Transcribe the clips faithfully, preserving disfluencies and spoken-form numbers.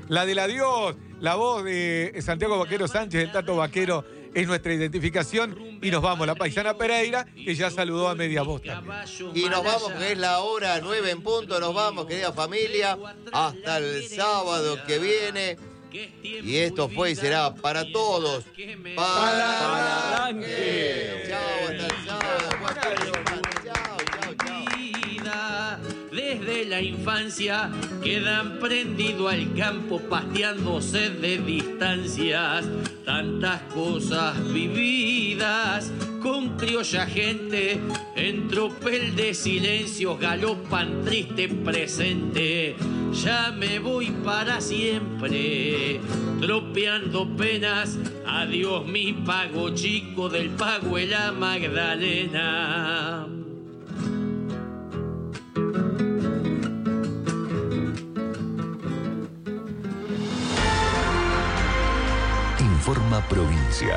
la del adiós, la voz de Santiago Vaquero Sánchez, el Tato Vaquero, es nuestra identificación. Y nos vamos, la paisana Pereira, que ya saludó a media voz también. Y nos vamos, que es la hora nueve en punto, nos vamos, querida familia, hasta el sábado que viene. Y esto fue y será para todos. Para arranque. Chao, hasta el sábado. Chao, chao, chao. Desde la infancia quedan prendido al campo pasteándose de distancias. Tantas cosas vividas con criolla gente en tropel de silencios galopan triste presente. Ya me voy para siempre tropeando penas. Adiós mi pago chico del pago de la Magdalena. Informa Provincia.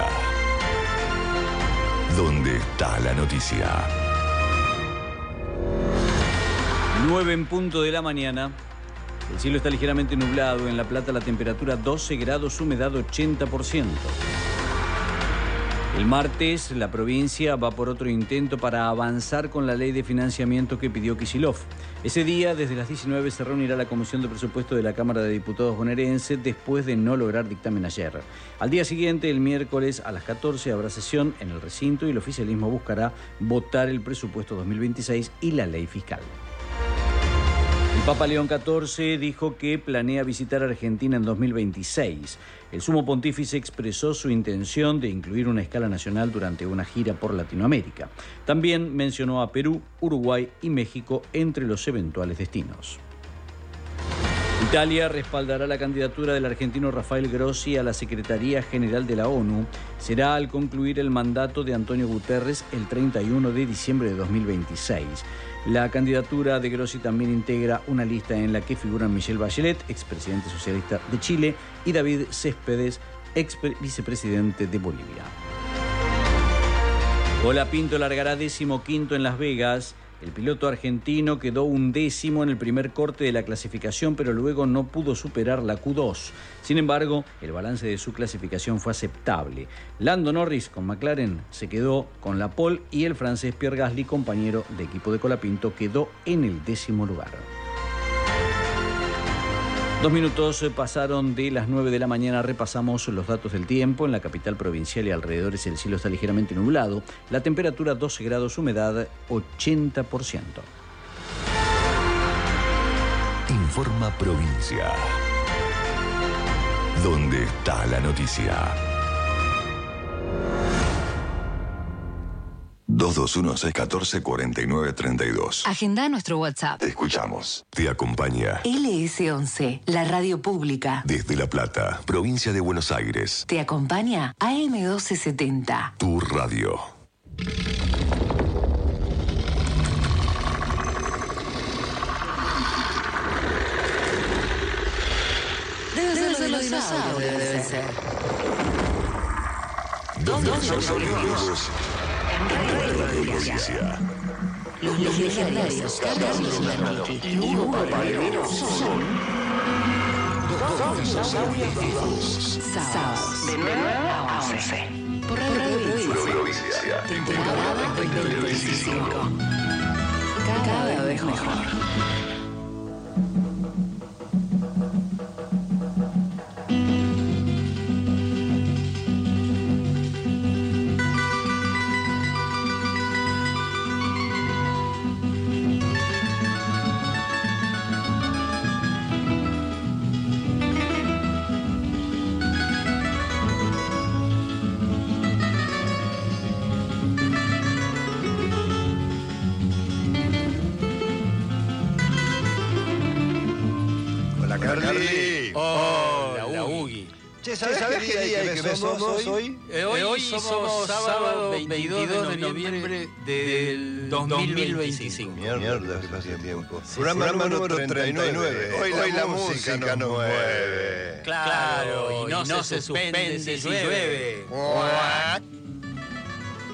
¿Dónde está la noticia? nueve en punto de la mañana. El cielo está ligeramente nublado. En La Plata la temperatura doce grados, humedad ochenta por ciento. El martes la provincia va por otro intento para avanzar con la ley de financiamiento que pidió Kicillof. Ese día, desde las diecinueve, se reunirá la Comisión de Presupuesto de la Cámara de Diputados bonaerense después de no lograr dictamen ayer. Al día siguiente, el miércoles a las catorce, habrá sesión en el recinto y el oficialismo buscará votar el presupuesto dos mil veintiséis y la ley fiscal. El Papa León catorce dijo que planea visitar Argentina en dos mil veintiséis. El sumo pontífice expresó su intención de incluir una escala nacional durante una gira por Latinoamérica. También mencionó a Perú, Uruguay y México entre los eventuales destinos. Italia respaldará la candidatura del argentino Rafael Grossi a la Secretaría General de la ONU. Será al concluir el mandato de Antonio Guterres el treinta y uno de diciembre de dos mil veintiséis. La candidatura de Grossi también integra una lista en la que figuran Michelle Bachelet, expresidente socialista de Chile, y David Céspedes, ex vicepresidente de Bolivia. Colapinto largará décimo quinto en Las Vegas. El piloto argentino quedó undécimo en el primer corte de la clasificación, pero luego no pudo superar la Q dos. Sin embargo, el balance de su clasificación fue aceptable. Lando Norris con McLaren se quedó con la pole y el francés Pierre Gasly, compañero de equipo de Colapinto, quedó en el décimo lugar. Dos minutos pasaron de las nueve de la mañana. Repasamos los datos del tiempo. En la capital provincial y alrededores el cielo está ligeramente nublado. La temperatura doce grados, humedad ochenta por ciento. Informa Provincia. ¿Dónde está la noticia? dos dos uno seis uno cuatro cuatro nueve tres dos. Agenda nuestro WhatsApp. Te escuchamos. Te acompaña L S once, la radio pública. desde La Plata, provincia de Buenos Aires. Te acompaña A M doce setenta. Tu radio. Debe ser los dinosaurios, debe ser. ¿Dónde están los libros? Provincia. Los legendarios Carlos Bernanke y Hugo Palero son dos dinosaurios vivos. Sábados de nueve a once. Por Radio Provincia. Temporada dos mil veinticinco. Cada vez mejor. ¿Sabés, ¿Sabés qué día hay que me somos hoy? Eh, hoy, hoy somos sábado veintidós de noviembre del dos mil veinticinco. Mierda, que pasa tiempo. Programa número treinta y nueve. Hoy, hoy la música nos mueve. Claro, y no, y no se suspende si llueve.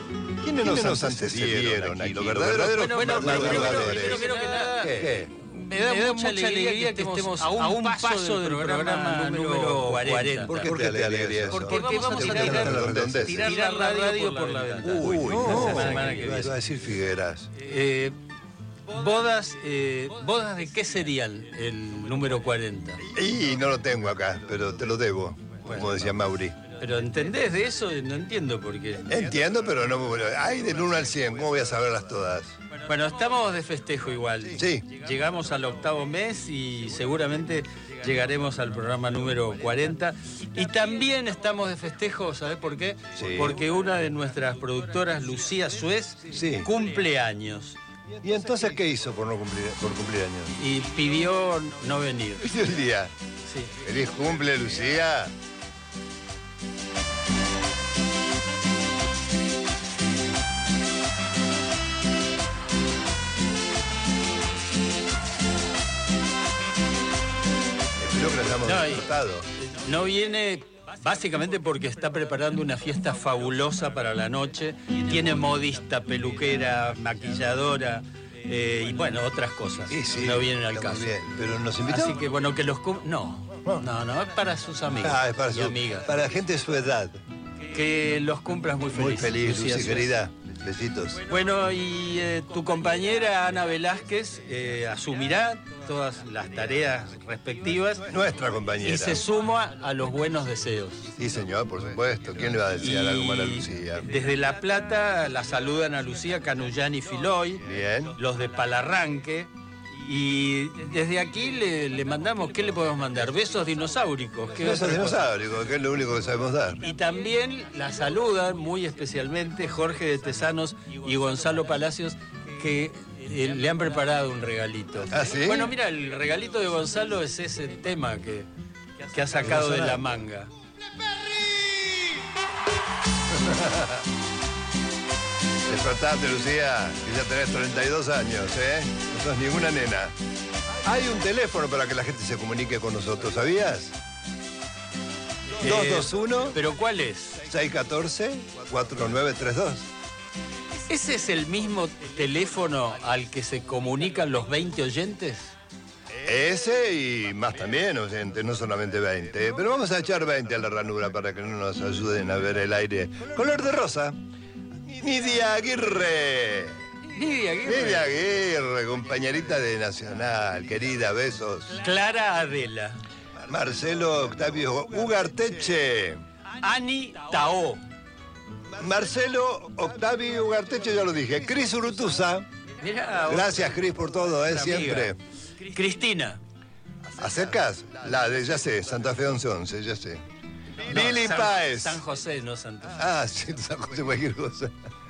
¿Quiénes nos antecedieron aquí? Lo verdadero. Bueno, bueno, primero que nada, ¿qué? me da, me da mucha, mucha alegría, alegría que estemos a un, a un paso, paso del programa, programa número cuarenta. ¿Por qué, ¿Por qué te alegra eso? Porque, Porque vamos a tirar, tirar, la, tirar la radio por la ventana. Uy, no, la semana que viene. Iba a decir Figueras. Eh, bodas, eh, ¿bodas de qué serían el número cuarenta? Y no lo tengo acá, pero te lo debo, bueno, como decía Mauri. ¿Pero entendés de eso? No entiendo por qué. Entiendo, pero no... Bueno, hay del uno al cien, ¿cómo voy a saberlas todas? Bueno, estamos de festejo igual. Sí. Llegamos al octavo mes y seguramente llegaremos al programa número cuarenta. Y también estamos de festejo, ¿sabés por qué? Sí. Porque una de nuestras productoras, Lucía Suez, sí, cumple años. ¿Y entonces qué hizo por no cumplir, por cumplir años? Y pidió no venir. Pidió el día. Sí. Feliz cumple, Lucía. No, no viene básicamente porque está preparando una fiesta fabulosa para la noche. Tiene modista, peluquera, maquilladora eh, y bueno, otras cosas. Sí, sí, no vienen al caso. Bien. Pero nos invitó. Así que bueno, que los... No, no, no, es para sus amigas ah, es para y su, amigas. Para gente de su edad. Que los cumplas muy feliz. Muy feliz, Lucía, Lucy, querida. Besitos. Bueno, y eh, tu compañera Ana Velázquez eh, asumirá todas las tareas respectivas. Nuestra compañera. Y se suma a los buenos deseos. Sí, señor, por supuesto. ¿Quién le va a desear algo malo a Lucía? Desde La Plata la saludan a Lucía Canullán y Filoy. Bien. Los de Palarranque. Y desde aquí le, le mandamos, ¿qué le podemos mandar? Besos dinosauricos. Besos dinosauricos, que es lo único que sabemos dar. Y también la saludan muy especialmente Jorge de Tesanos y Gonzalo Palacios, que eh, le han preparado un regalito. ¿Ah, sí? Bueno, mira, el regalito de Gonzalo es ese tema que, que ha sacado de la manga. Despertate, Lucía, que ya tenés treinta y dos años, ¿eh? No sos ninguna nena. Hay un teléfono para que la gente se comunique con nosotros, ¿sabías? Eh, dos dos uno. ¿Pero cuál es? seis uno cuatro, cuatro nueve tres dos. ¿Ese es el mismo teléfono al que se comunican los veinte oyentes? Ese y más también, oyentes, no solamente veinte. Pero vamos a echar veinte a la ranura para que no nos ayuden a ver el aire color de rosa. Nidia Aguirre. Nidia Aguirre. Nidia Aguirre, compañerita de Nacional, querida, besos. Clara Adela. Marcelo Octavio Ugarteche. Ani Tao. Marcelo Octavio Ugarteche, ya lo dije. Cris Urutuza. Mirá, gracias, Cris, por todo, ¿eh? Siempre. Cristina. ¿Acercas? La de, ya sé, Santa Fe once once, ya sé. No, Lili San, Páez. San José, no Santa Fe. Ah, sí, San José, cualquier cosa.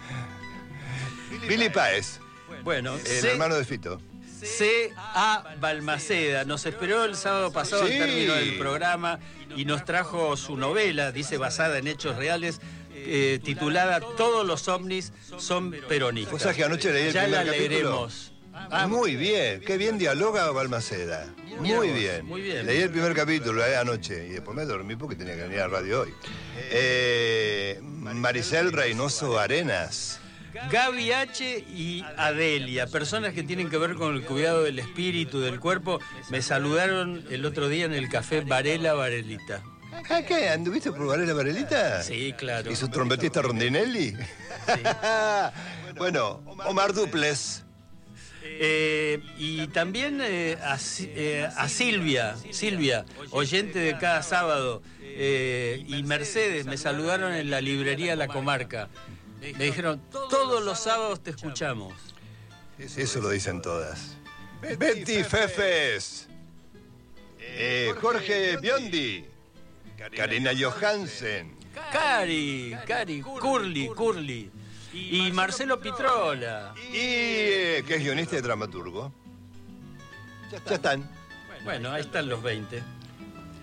Lili Páez. Bueno, el C, hermano de Fito. C A Balmaceda. Nos esperó el sábado pasado Sí. al término del programa y nos trajo su novela, dice basada en hechos reales, eh, titulada Todos los ovnis son peronistas. O sea que anoche leí el ya primer la capítulo. leeremos. Ah, Muy bien, qué bien dialoga Balmaceda. Muy vos, bien. muy bien. Leí el primer capítulo eh, anoche y después me dormí porque tenía que venir a la radio hoy. Eh, Maricel Reynoso Arenas. Gaby H. y Adelia, personas que tienen que ver con el cuidado del espíritu, del cuerpo, me saludaron el otro día en el café Varela Varelita. ¿Ah, qué? ¿Anduviste por Varela Varelita? Sí, claro. ¿Y su trompetista Rondinelli? Sí. Bueno, Omar Duples. Eh, y también eh, a, eh, a Silvia, Silvia, oyente de cada sábado, eh, y Mercedes me saludaron en la librería La Comarca. Me dijeron, todos los sábados te escuchamos. Eso lo dicen todas. Betty Fefes. Eh, Jorge Biondi. Karina Johansen. Cari, Cari, Curly, Curly. Y Marcelo Pitrola. Y eh, que es guionista y dramaturgo. Ya están. Bueno, ahí están los veinte.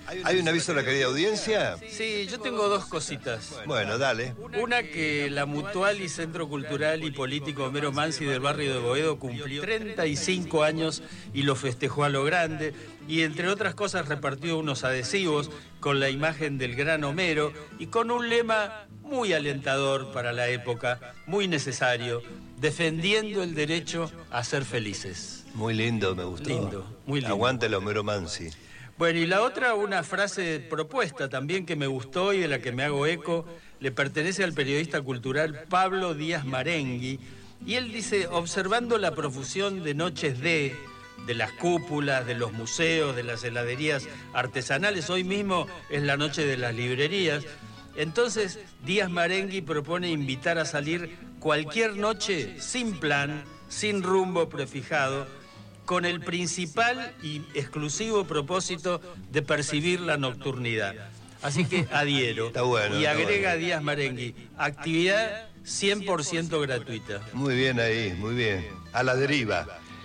¿Hay un aviso a la querida audiencia? Sí, yo tengo dos cositas. Bueno, dale. Una, que la Mutual y Centro Cultural y Político Homero Mansi del barrio de Boedo cumplió treinta y cinco años y lo festejó a lo grande. Y entre otras cosas repartió unos adhesivos con la imagen del gran Homero y con un lema muy alentador para la época, muy necesario: defendiendo el derecho a ser felices. Muy lindo, me gustó. Lindo, muy lindo. Aguante el Homero Mansi. Bueno, y la otra, una frase propuesta también que me gustó y de la que me hago eco, le pertenece al periodista cultural Pablo Díaz Marenghi, y él dice: observando la profusión de noches de, de las cúpulas, de los museos, de las heladerías artesanales, hoy mismo es la noche de las librerías, entonces Díaz Marenghi propone invitar a salir cualquier noche sin plan, sin rumbo prefijado, con el principal y exclusivo propósito de percibir la nocturnidad. Así que adhiero. Está bueno, y está agrega bueno. Díaz Marenghi: actividad cien por ciento gratuita. Muy bien ahí, muy bien. A la deriva.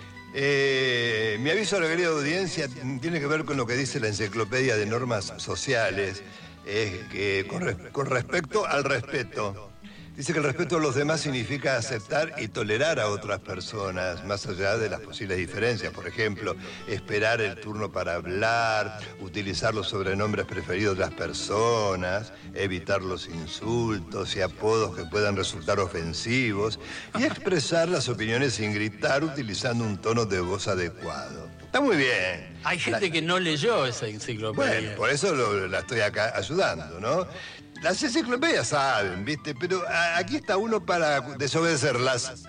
Eh, mi aviso a la querida audiencia tiene que ver con lo que dice la Enciclopedia de Normas Sociales, eh, que con, res- con respecto al respeto. Dice que el respeto a los demás significa aceptar y tolerar a otras personas, más allá de las posibles diferencias. Por ejemplo, esperar el turno para hablar, utilizar los sobrenombres preferidos de las personas, evitar los insultos y apodos que puedan resultar ofensivos y expresar las opiniones sin gritar utilizando un tono de voz adecuado. Está muy bien. Hay gente que no leyó esa enciclopedia. Bueno, por eso lo- la estoy acá ayudando, ¿no? Las enciclopedias saben, ¿viste? Pero a- aquí está uno para desobedecerlas.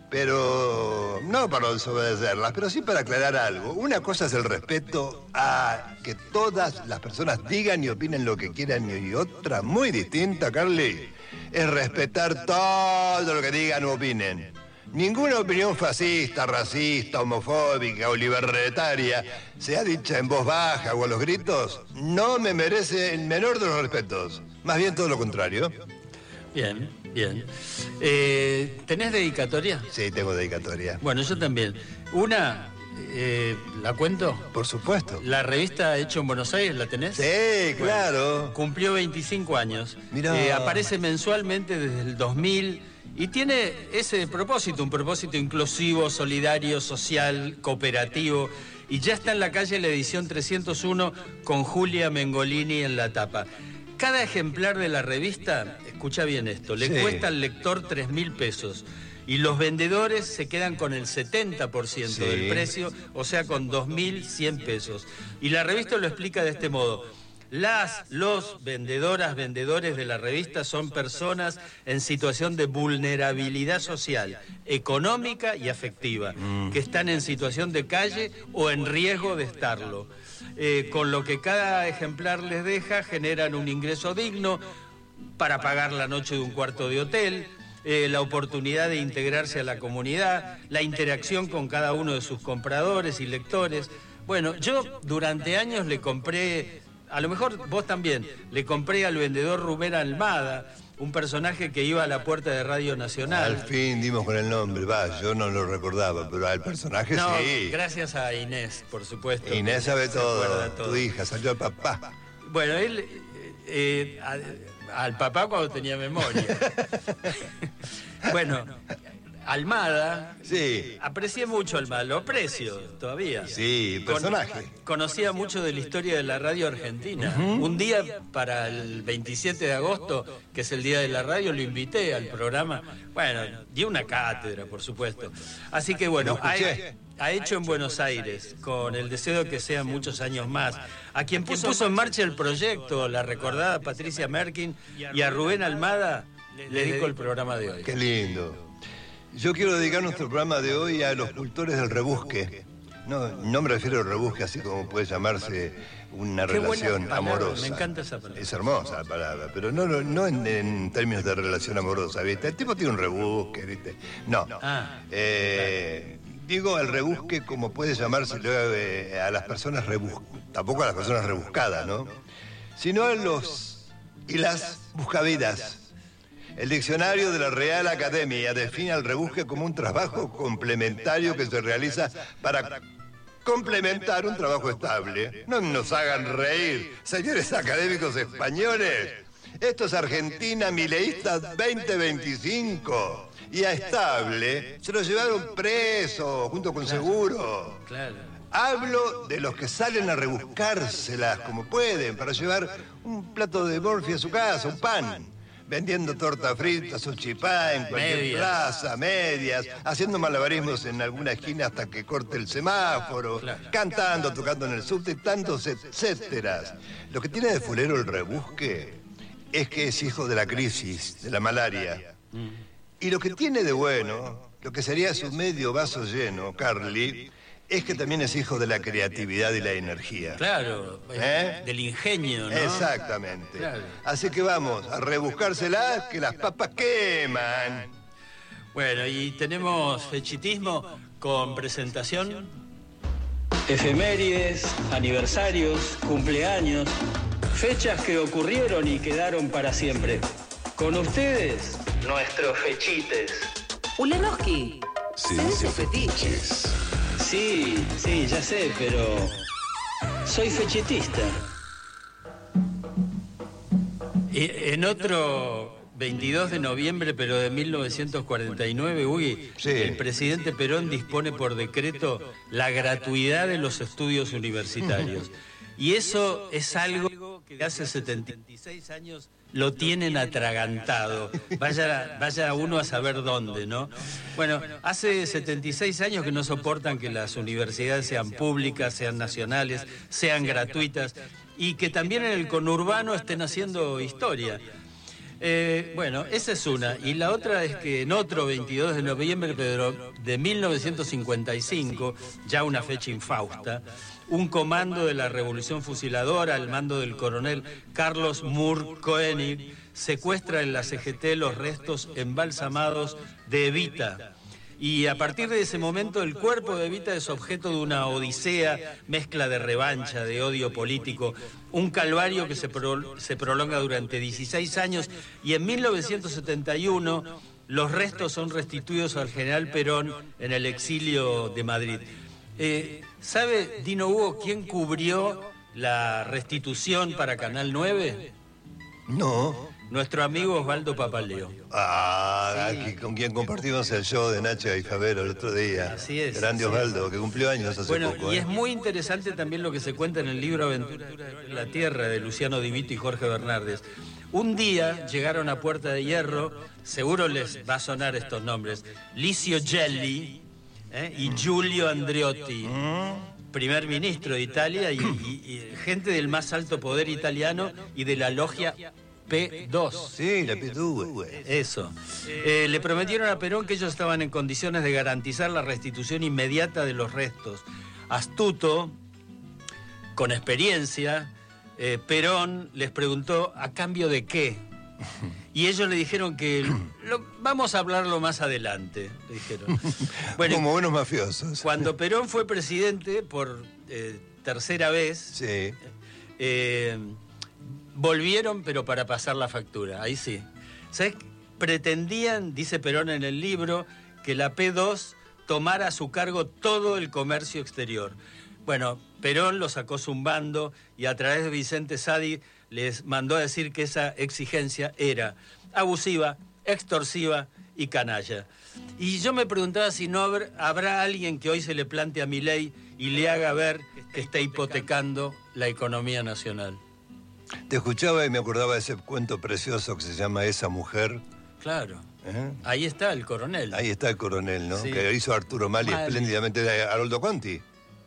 Pero no para desobedecerlas, pero sí para aclarar algo. Una cosa es el respeto a que todas las personas digan y opinen lo que quieran, y otra muy distinta, Carly, es respetar todo lo que digan o opinen. Ninguna opinión fascista, racista, homofóbica o libertaria, sea dicha en voz baja o a los gritos, no me merece el menor de los respetos. Más bien todo lo contrario. Bien, bien. Eh, ¿Tenés dedicatoria? Sí, tengo dedicatoria. Bueno, yo también. Una, eh, ¿la cuento? Por supuesto. La revista Hecho en Buenos Aires, ¿la tenés? Sí, claro. Cumplió veinticinco años. Mirá. Eh, aparece mensualmente desde el dos mil y tiene ese propósito, un propósito inclusivo, solidario, social, cooperativo. Y ya está en la calle la edición trescientos uno con Julia Mengolini en la tapa. Cada ejemplar de la revista, escucha bien esto, le Sí. cuesta al lector tres mil pesos. Y los vendedores se quedan con el setenta por ciento Sí. del precio, o sea, con dos mil cien pesos. Y la revista lo explica de este modo: las, los vendedoras, vendedores de la revista son personas en situación de vulnerabilidad social, económica y afectiva, Mm. que están en situación de calle o en riesgo de estarlo. Eh, con lo que cada ejemplar les deja, generan un ingreso digno para pagar la noche de un cuarto de hotel, eh, la oportunidad de integrarse a la comunidad, la interacción con cada uno de sus compradores y lectores. Bueno, yo durante años le compré, a lo mejor vos también, le compré al vendedor Rubén Almada, un personaje que iba a la puerta de Radio Nacional. Al fin dimos con el nombre, va, yo no lo recordaba, pero al personaje No, sí. gracias a Inés, por supuesto. Inés sabe Se acuerda todo, tu hija, salió el papá. Bueno, él, eh, a- al papá cuando tenía memoria. Bueno, Almada, Sí. aprecié mucho a Almada, lo aprecio todavía. Sí, Con- personaje. conocía mucho de la historia de la radio argentina. Un día para el veintisiete de agosto, que es el día de la radio, lo invité al programa. Bueno, dio una cátedra, por supuesto. Así que bueno, Lo ha, escuché. ha hecho en Buenos Aires, con el deseo de que sean muchos años más. A quien puso en marcha el proyecto, la recordada Patricia Merkin, y a Rubén Almada, le dedico el programa de hoy. Qué lindo. Yo quiero dedicar nuestro programa de hoy a los cultores del rebusque. No, no me refiero al rebusque así como puede llamarse una Qué buena relación palabra, amorosa. me encanta esa palabra. Es hermosa la palabra, pero no, no, no en, en términos de relación amorosa, ¿viste? El tipo tiene un rebusque, ¿viste? No. Ah, Eh, digo el rebusque como puede llamarse eh, a las personas rebuscadas, tampoco a las personas rebuscadas, ¿no? Sino a los y las buscavidas. El diccionario de la Real Academia define al rebusque como un trabajo complementario que se realiza para complementar un trabajo estable. No nos hagan reír, señores académicos españoles. Esto es Argentina Mileísta veinte veinticinco. Y a Estable se lo llevaron preso, junto con Seguro. Claro. Hablo de los que salen a rebuscárselas como pueden para llevar un plato de morfi a su casa, un pan. Vendiendo torta frita, su chipá en cualquier Medias. plaza, medias, haciendo malabarismos en alguna esquina hasta que corte el semáforo, Claro. cantando, tocando en el subte, tantos etcéteras. Lo que tiene de fulero el rebusque es que es hijo de la crisis, de la malaria. Y lo que tiene de bueno, lo que sería su medio vaso lleno, Carly, es que también es hijo de la creatividad y la energía. Claro, ¿Eh? del ingenio, ¿no? Exactamente. Claro. Así que vamos a rebuscárselas, que las papas queman. Bueno, y tenemos fechitismo con presentación. Efemérides, aniversarios, cumpleaños, fechas que ocurrieron y quedaron para siempre. Con ustedes, nuestros fechites. Ulanowski. Se dice fetiches. Sí, sí, ya sé, pero soy fechitista. Y en otro veintidós de noviembre, pero de mil novecientos cuarenta y nueve, Uy, Sí. el presidente Perón dispone por decreto la gratuidad de los estudios universitarios. Y eso es algo que hace setenta y seis años lo tienen atragantado. Vaya, vaya uno a saber dónde, ¿no? Bueno, hace setenta y seis años que no soportan que las universidades sean públicas, sean nacionales, sean gratuitas y que también en el conurbano estén haciendo historia. Eh, bueno, esa es una. Y la otra es que en otro veintidós de noviembre pero de mil novecientos cincuenta y cinco, ya una fecha infausta, un comando de la Revolución Fusiladora al mando del coronel Carlos Moore Koenig secuestra en la C G T los restos embalsamados de Evita. Y a partir de ese momento el cuerpo de Evita es objeto de una odisea, mezcla de revancha, de odio político, un calvario que se, pro, se prolonga durante dieciséis años y en mil novecientos setenta y uno los restos son restituidos al general Perón en el exilio de Madrid. Eh, ¿Sabe, Dino Hugo, quién cubrió la restitución para Canal nueve? No. Nuestro amigo Osvaldo Papaleo. Ah, Sí. aquí con quien compartimos el show de Nacha y Favero el otro día. Así es, Grande así Osvaldo, que cumplió años hace Bueno, poco. y ¿eh? es muy interesante también lo que se cuenta en el libro Aventura de la Tierra de Luciano Di Vito y Jorge Bernardes. Un día llegaron a Puerta de Hierro, seguro les va a sonar estos nombres, Licio Gelli ¿eh? y Giulio Andreotti, primer ministro de Italia y, y- y gente del más alto poder italiano y de la logia P dos. Sí, la P dos. Eso. Eh, le prometieron a Perón que ellos estaban en condiciones de garantizar la restitución inmediata de los restos. Astuto, con experiencia, eh, Perón les preguntó a cambio de qué. Y ellos le dijeron que lo- vamos a hablarlo más adelante, le dijeron. Bueno, Como buenos mafiosos. cuando Perón fue presidente por eh, tercera vez, Sí. eh, volvieron, pero para pasar la factura, ahí sí. ¿Sabes? Pretendían, dice Perón en el libro, que la P dos tomara a su cargo todo el comercio exterior. Bueno, Perón lo sacó zumbando y a través de Vicente Sadi les mandó a decir que esa exigencia era abusiva, extorsiva y canalla. Y yo me preguntaba si no habrá, habrá alguien que hoy se le plante a Milei y le haga ver que está hipotecando la economía nacional. Te escuchaba y me acordaba de ese cuento precioso que se llama Esa Mujer. Claro. ¿eh? Ahí está el coronel. Ahí está el coronel, ¿no? Sí. Que hizo Arturo Mali Mali. espléndidamente de Haroldo Conti.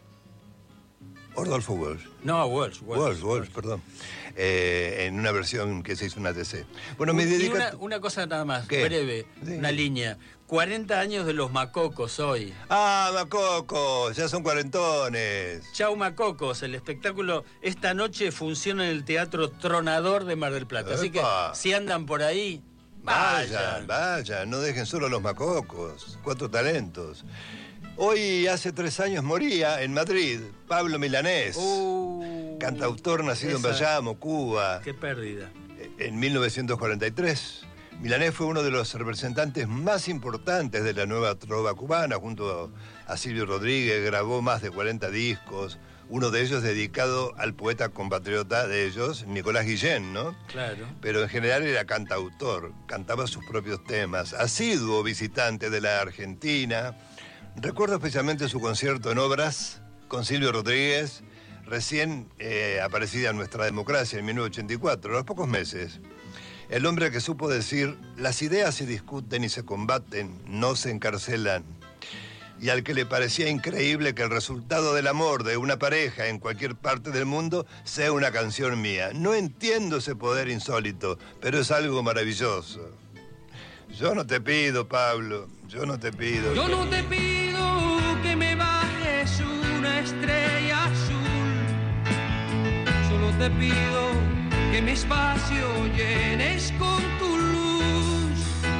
Rodolfo Walsh. No, Walsh. Walsh, Walsh, Walsh, perdón. Eh, en una versión que se hizo en A T C. Bueno, me Y dedica... una, una cosa nada más, ¿Qué? breve, Sí. una línea. cuarenta años de los macocos hoy. Ah, Macoco, ya son cuarentones. Chau Macocos, el espectáculo esta noche funciona en el Teatro Tronador de Mar del Plata. Así que Epa. si andan por ahí, Vayan, vayan. vayan, no dejen solo a los macocos. Cuatro talentos. Hoy, hace tres años, moría en Madrid Pablo Milanés, Uh, cantautor nacido en esa- Bayamo, Cuba, Qué pérdida. en mil novecientos cuarenta y tres. Milanés fue uno de los representantes más importantes de la nueva trova cubana, junto a Silvio Rodríguez, grabó más de cuarenta discos, uno de ellos dedicado al poeta compatriota de ellos, Nicolás Guillén, ¿no? Claro. Pero en general era cantautor, cantaba sus propios temas, asiduo visitante de la Argentina. Recuerdo especialmente su concierto en Obras con Silvio Rodríguez, recién eh, aparecida en Nuestra Democracia en mil novecientos ochenta y cuatro, a los pocos meses. El hombre que supo decir, las ideas se discuten y se combaten, no se encarcelan. Y al que le parecía increíble que el resultado del amor de una pareja en cualquier parte del mundo sea una canción mía. No entiendo ese poder insólito, pero es algo maravilloso. Yo no te pido, Pablo, yo no te pido. Yo no te pido que me bajes una estrella azul. Solo te pido que mi espacio llenes con tu luz.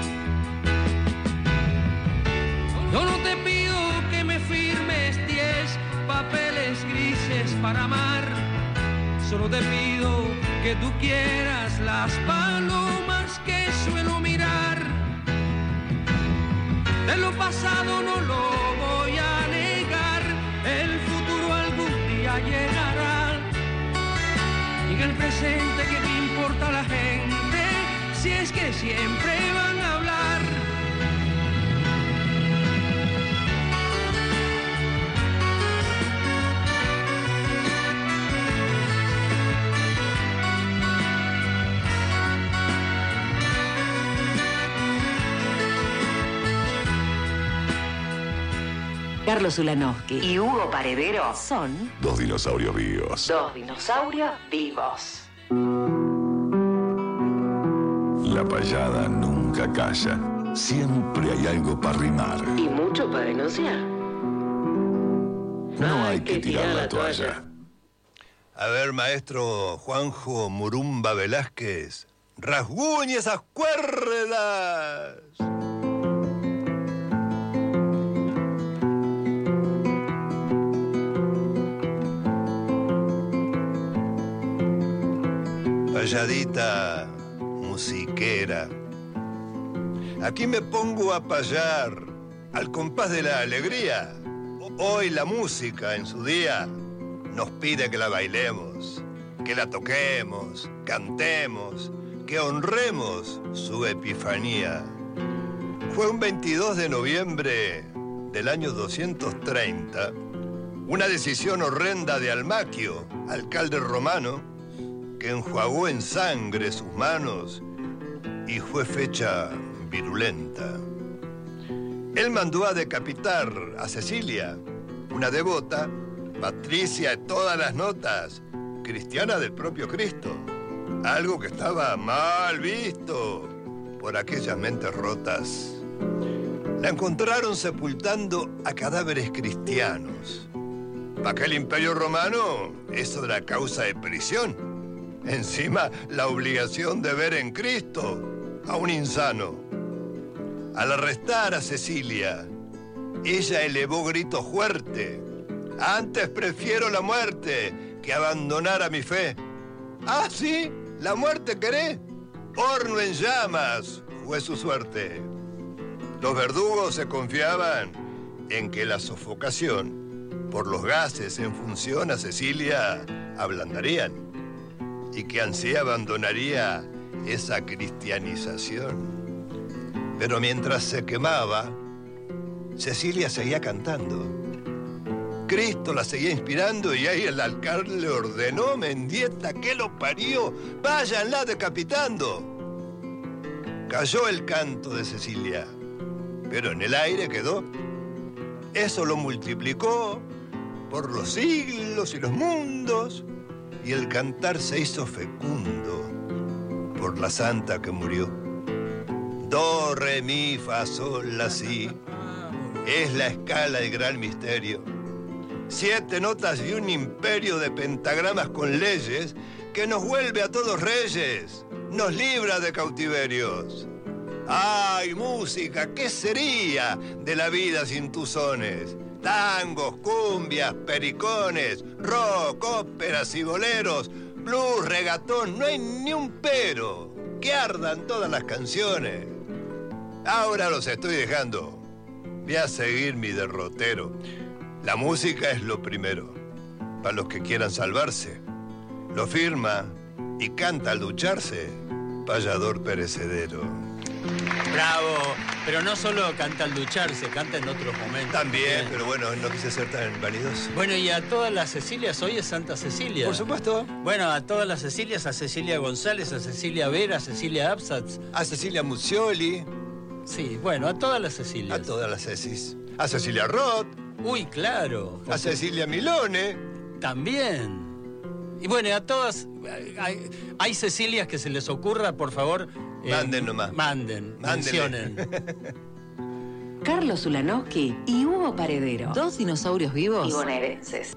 Yo no te pido que me firmes diez papeles grises para amar. Solo te pido que tú quieras las palomas que suelo mirar. De lo pasado no lo voy a negar, el futuro algún día llegará. Y en el presente, ¿qué te importa la gente? Si es que siempre van a hablar. Carlos Ulanowski y Hugo Paredero son Dos dinosaurios vivos. dos dinosaurios vivos. La payada nunca calla. Siempre hay algo para rimar. Y mucho para denunciar. No hay que tirar la toalla. A ver, maestro Juanjo Murumba Velázquez, rasguñe esas cuerdas. Payadita musiquera, aquí me pongo a payar al compás de la alegría. Hoy la música en su día nos pide que la bailemos, que la toquemos, cantemos, que honremos su epifanía. Fue un veintidós de noviembre del año doscientos treinta, una decisión horrenda de Almaquio, alcalde romano, que enjuagó en sangre sus manos y fue fecha virulenta. Él mandó a decapitar a Cecilia, una devota, patricia de todas las notas, cristiana del propio Cristo, algo que estaba mal visto por aquellas mentes rotas. La encontraron sepultando a cadáveres cristianos. Para aquel imperio romano, eso era causa de prisión. Encima, la obligación de ver en Cristo a un insano. Al arrestar a Cecilia, ella elevó grito fuerte. Antes prefiero la muerte que abandonar a mi fe. ¿Ah, sí? ¿La muerte querés? Horno en llamas fue su suerte. Los verdugos se confiaban en que la sofocación por los gases en función a Cecilia ablandarían y que ansí abandonaría esa cristianización. Pero mientras se quemaba, Cecilia seguía cantando. Cristo la seguía inspirando y ahí el alcalde le ordenó, Mendieta, que lo parió, váyanla decapitando. Cayó el canto de Cecilia, pero en el aire quedó. Eso lo multiplicó por los siglos y los mundos, y el cantar se hizo fecundo por la santa que murió. Do, re, mi, fa, sol, la, si. Es la escala el gran misterio. Siete notas y un imperio de pentagramas con leyes que nos vuelve a todos reyes, nos libra de cautiverios. ¡Ay, música! ¿Qué sería de la vida sin tus sones? Tangos, cumbias, pericones, rock, óperas y boleros, blues, regatón, no hay ni un pero. que ardan todas las canciones. Ahora los estoy dejando. Voy a seguir mi derrotero. La música es lo primero. Para los que quieran salvarse. Lo firma y canta al ducharse Payador Perecedero. Bravo, pero no solo canta al ducharse, canta en otros momentos. También, pero bueno, no quise ser tan vanidoso. Bueno, y a todas las Cecilias, hoy es Santa Cecilia. Por supuesto. Bueno, a todas las Cecilias, a Cecilia González, a Cecilia Vera, a Cecilia Absatz. A Cecilia Muccioli. Sí, bueno, a todas las Cecilias. A todas las Cecis. A Cecilia Roth. Uy, claro. A Cecilia Milone. También. Y bueno, a todas, hay, hay Cecilias que se les ocurra, por favor. Eh, manden nomás. Manden, mencionen. Carlos Ulanowski y Hugo Paredero. Dos dinosaurios vivos y bonaerenses.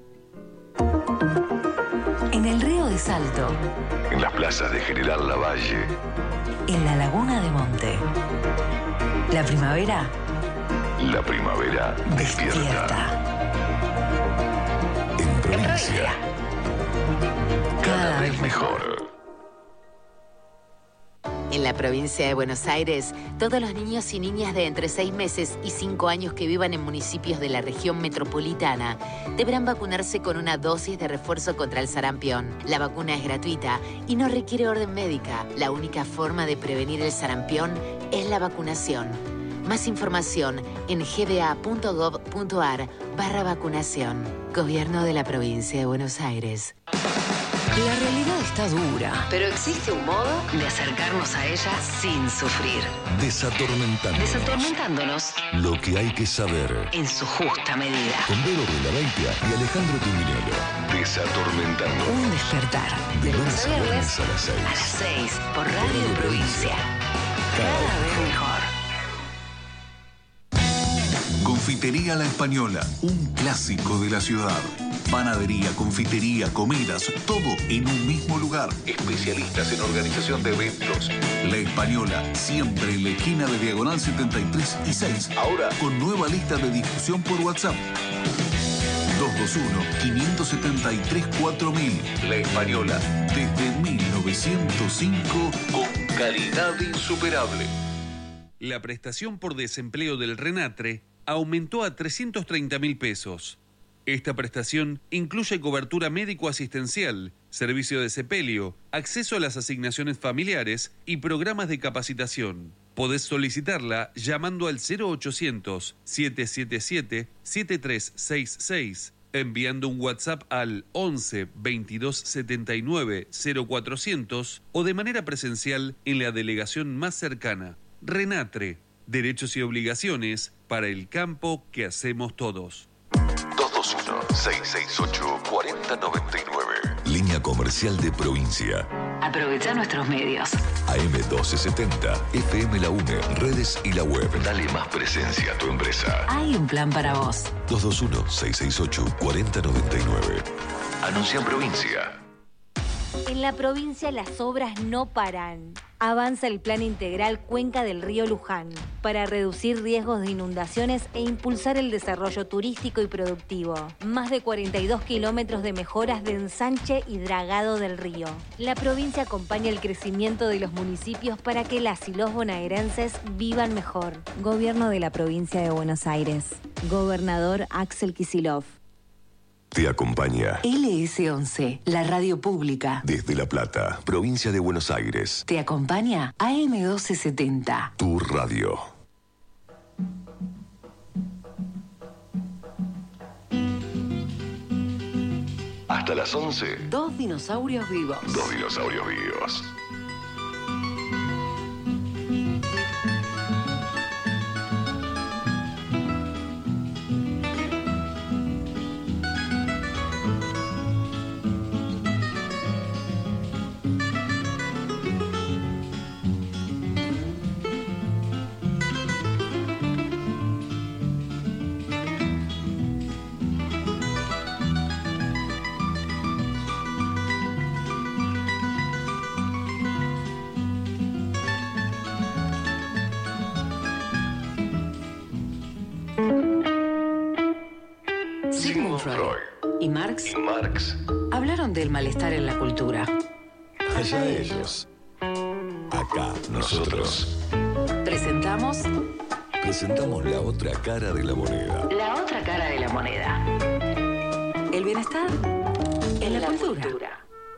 En el Río de Salto. En las plazas de General Lavalle. En la Laguna de Monte. La primavera. La primavera despierta. despierta. En provincia. Cada vez mejor. En la provincia de Buenos Aires, todos los niños y niñas de entre seis meses y cinco años que vivan en municipios de la región metropolitana deberán vacunarse con una dosis de refuerzo contra el sarampión. La vacuna es gratuita y no requiere orden médica. La única forma de prevenir el sarampión es la vacunación. Más información en gba.gov.ar barra vacunación. Gobierno de la provincia de Buenos Aires. La realidad está dura, pero existe un modo de acercarnos a ella sin sufrir. Desatormentándonos. Desatormentándonos Lo que hay que saber. en su justa medida. Con Vero Beitia y Alejandro Tuminelo. Desatormentándonos. Un despertar. De lunes a viernes a las seis. A las seis, por Radio Provincia. Cada vez mejor. Confitería La Española, un clásico de la ciudad. Panadería, confitería, comidas, todo en un mismo lugar. Especialistas en organización de eventos. La Española, siempre en la esquina de Diagonal setenta y tres y seis. Ahora, con nueva lista de difusión por WhatsApp. dos dos uno, cinco siete tres, cuatro mil. La Española, desde mil novecientos cinco, con calidad insuperable. La prestación por desempleo del RENATRE aumentó a trescientos treinta mil pesos. Esta prestación incluye cobertura médico-asistencial, servicio de sepelio, acceso a las asignaciones familiares y programas de capacitación. Podés solicitarla llamando al cero ochocientos, siete siete siete, siete tres seis seis, enviando un WhatsApp al once, veintidós setenta y nueve, cero cuatrocientos o de manera presencial en la delegación más cercana. RENATRE, derechos y obligaciones para el campo que hacemos todos. dos dos uno, seis seis ocho, cuatro cero nueve nueve. Línea comercial de provincia. Aprovecha nuestros medios. A M doce setenta, F M La UNE, redes y la web. Dale más presencia a tu empresa. Hay un plan para vos. dos dos uno, seis seis ocho, cuatro cero nueve nueve. Anuncia en provincia. En la provincia las obras no paran. Avanza el Plan Integral Cuenca del Río Luján para reducir riesgos de inundaciones e impulsar el desarrollo turístico y productivo. Más de cuarenta y dos kilómetros de mejoras de ensanche y dragado del río. La provincia acompaña el crecimiento de los municipios para que las y los bonaerenses vivan mejor. Gobierno de la provincia de Buenos Aires. Gobernador Axel Kicillof. Te acompaña L S once, la radio pública. desde La Plata, provincia de Buenos Aires. Te acompaña A M doce setenta. Tu radio. Hasta las once. Dos dinosaurios vivos. Dos dinosaurios vivos. Sigmund Freud y Marx Y Marx. hablaron del malestar en la cultura. Allá ellos. Acá, nosotros Presentamos presentamos la otra cara de la moneda. la otra cara de la moneda. El bienestar en la cultura.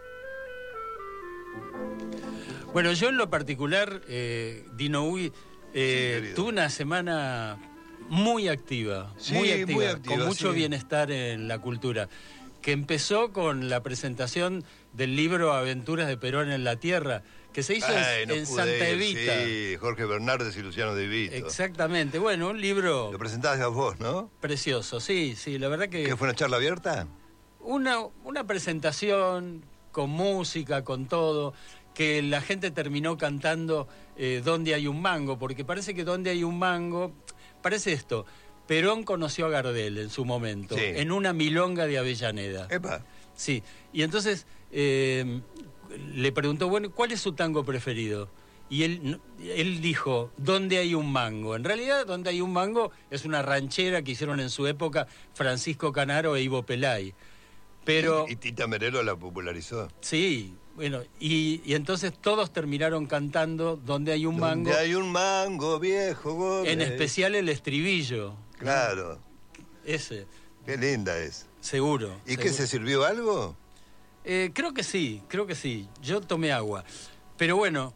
Bueno, yo en lo particular, eh, Dino Uy, eh, tuve una semana muy activa, Sí, muy activa, muy activa, con mucho sí. bienestar en la cultura, que empezó con la presentación del libro Aventuras de Perón en la Tierra, que se hizo Ay, en, no en pude Santa ir, Evita. Sí, Jorge Bernardes y Luciano De Vito. Exactamente, bueno, un libro Lo presentabas vos, ¿no? precioso, sí, sí, la verdad que... ¿Qué fue una charla abierta? Una, una presentación con música, con todo, que la gente terminó cantando eh, Donde hay un mango, porque parece que Donde hay un mango, parece esto, Perón conoció a Gardel en su momento, Sí. en una milonga de Avellaneda. Epa. Sí, y entonces eh, le preguntó, bueno, ¿cuál es su tango preferido? Y él, él dijo, ¿dónde hay un mango? En realidad, ¿dónde hay un mango? Es una ranchera que hicieron en su época Francisco Canaro e Ivo Pelay. Pero, Y Tita Merelo la popularizó. sí, bueno, y, y entonces todos terminaron cantando Donde hay un mango, Donde hay un mango viejo, Gómez. en especial el estribillo. Claro. Ese, Qué linda es. seguro. ¿Y qué, seguro. se sirvió algo? Eh, creo que sí, creo que sí. Yo tomé agua. Pero bueno,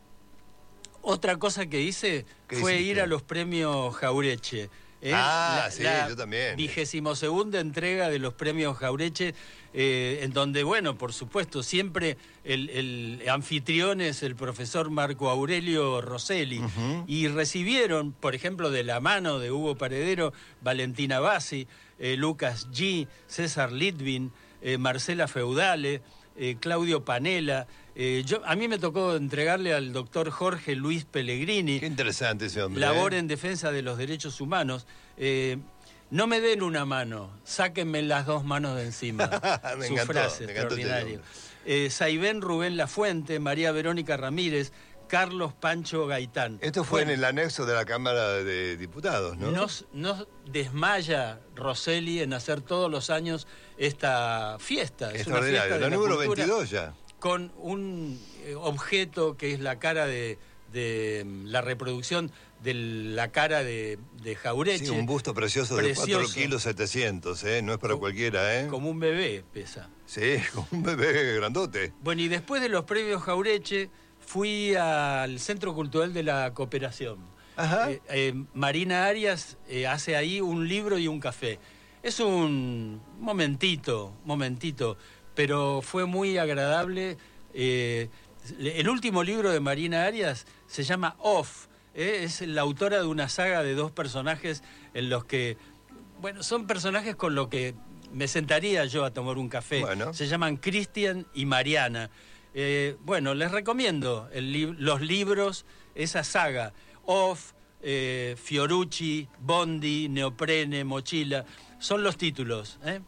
otra cosa que hice ¿Qué fue hiciste? ir a los premios Jaureche. ¿eh? Ah, sí, yo también. Vigésimo segunda entrega de los premios Jaureche, eh, en donde, bueno, por supuesto, siempre el, el anfitrión es el profesor Marco Aurelio Rosselli. Ujú. Y recibieron, por ejemplo, de la mano de Hugo Paredero, Valentina Bassi, eh, Lucas G., César Litvin, eh, Marcela Feudale, eh, Claudio Panela. Eh, yo, a mí me tocó entregarle al doctor Jorge Luis Pellegrini. Qué interesante ese hombre. Labor ¿eh? en defensa de los derechos humanos. Eh, no me den una mano, sáquenme las dos manos de encima. Me Su encantó, frase, me encantó ese extraordinario. nombre. Eh, Saibén Rubén Lafuente, María Verónica Ramírez, Carlos Pancho Gaitán. Esto fue Bueno, en el anexo de la Cámara de Diputados, ¿no? Nos, nos desmaya Rosselli en hacer todos los años esta fiesta. Es una Extraordinario. fiesta de La número cultura, veintidós ya. con un eh, objeto que es la cara de, de mm, la reproducción de la cara de, de Jaureche. Sí, un busto precioso, de Precioso. cuatro kilos setecientos, ¿eh? No es para cualquiera, ¿eh? Como un bebé pesa. Sí, como un bebé grandote. Bueno, y después de los premios Jaureche, fui al Centro Cultural de la Cooperación. Ajá. Eh, eh, Marina Arias eh, hace ahí un libro y un café. Es un momentito, momentito, pero fue muy agradable. Eh, el último libro de Marina Arias se llama Off. eh, es la autora de una saga de dos personajes en los que, bueno, son personajes con los que me sentaría yo a tomar un café. Bueno. Se llaman Cristian y Mariana. Eh, bueno, les recomiendo el li- los libros, esa saga, Off, eh, Fiorucci, Bondi, Neoprene, Mochila, son los títulos. ¿eh?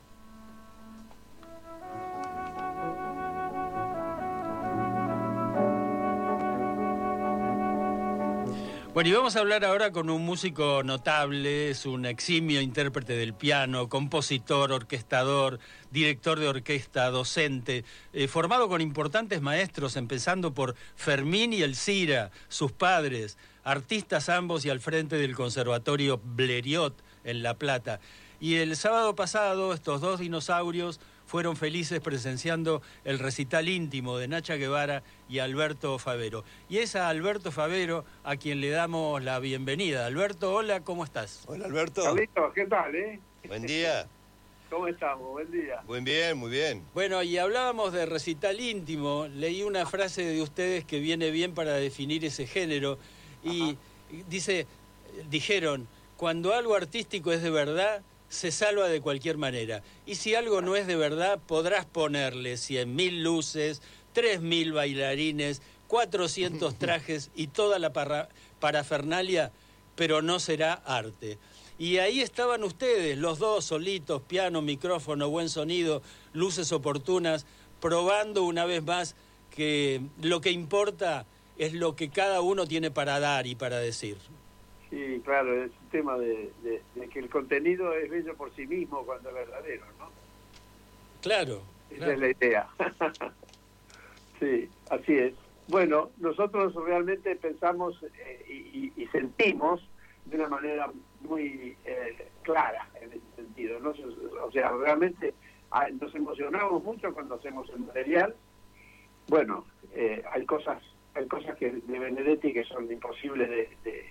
Bueno, y vamos a hablar ahora con un músico notable, es un eximio intérprete del piano, compositor, orquestador, director de orquesta, docente, eh, formado con importantes maestros, empezando por Fermín y Elcira, sus padres, artistas ambos y al frente del Conservatorio Blériot en La Plata. Y el sábado pasado, estos dos dinosaurios fueron felices presenciando el recital íntimo de Nacha Guevara y Alberto Favero. Y es a Alberto Favero a quien le damos la bienvenida. Alberto, hola, ¿cómo estás? Hola, Alberto. Carlitos, ¿qué tal, eh? Buen día. ¿Cómo estamos? Buen día. Muy bien, muy bien. Bueno, y hablábamos de recital íntimo. Leí una frase de ustedes que viene bien para definir ese género. Y dice, dijeron, cuando algo artístico es de verdad, se salva de cualquier manera. Y si algo no es de verdad, podrás ponerle cien mil luces, tres mil bailarines, cuatrocientos trajes y toda la para, parafernalia, pero no será arte. Y ahí estaban ustedes, los dos solitos, piano, micrófono, buen sonido, luces oportunas, probando una vez más que lo que importa es lo que cada uno tiene para dar y para decir. Sí, claro, es un tema de, de, de que el contenido es bello por sí mismo cuando es verdadero, ¿no? Claro. Esa claro. es la idea. Sí, así es. Bueno, nosotros realmente pensamos eh, y, y sentimos de una manera muy eh, clara en ese sentido, ¿no? O sea, realmente ah, nos emocionamos mucho cuando hacemos el material. Bueno, eh, hay cosas hay cosas que de Benedetti que son imposibles de de,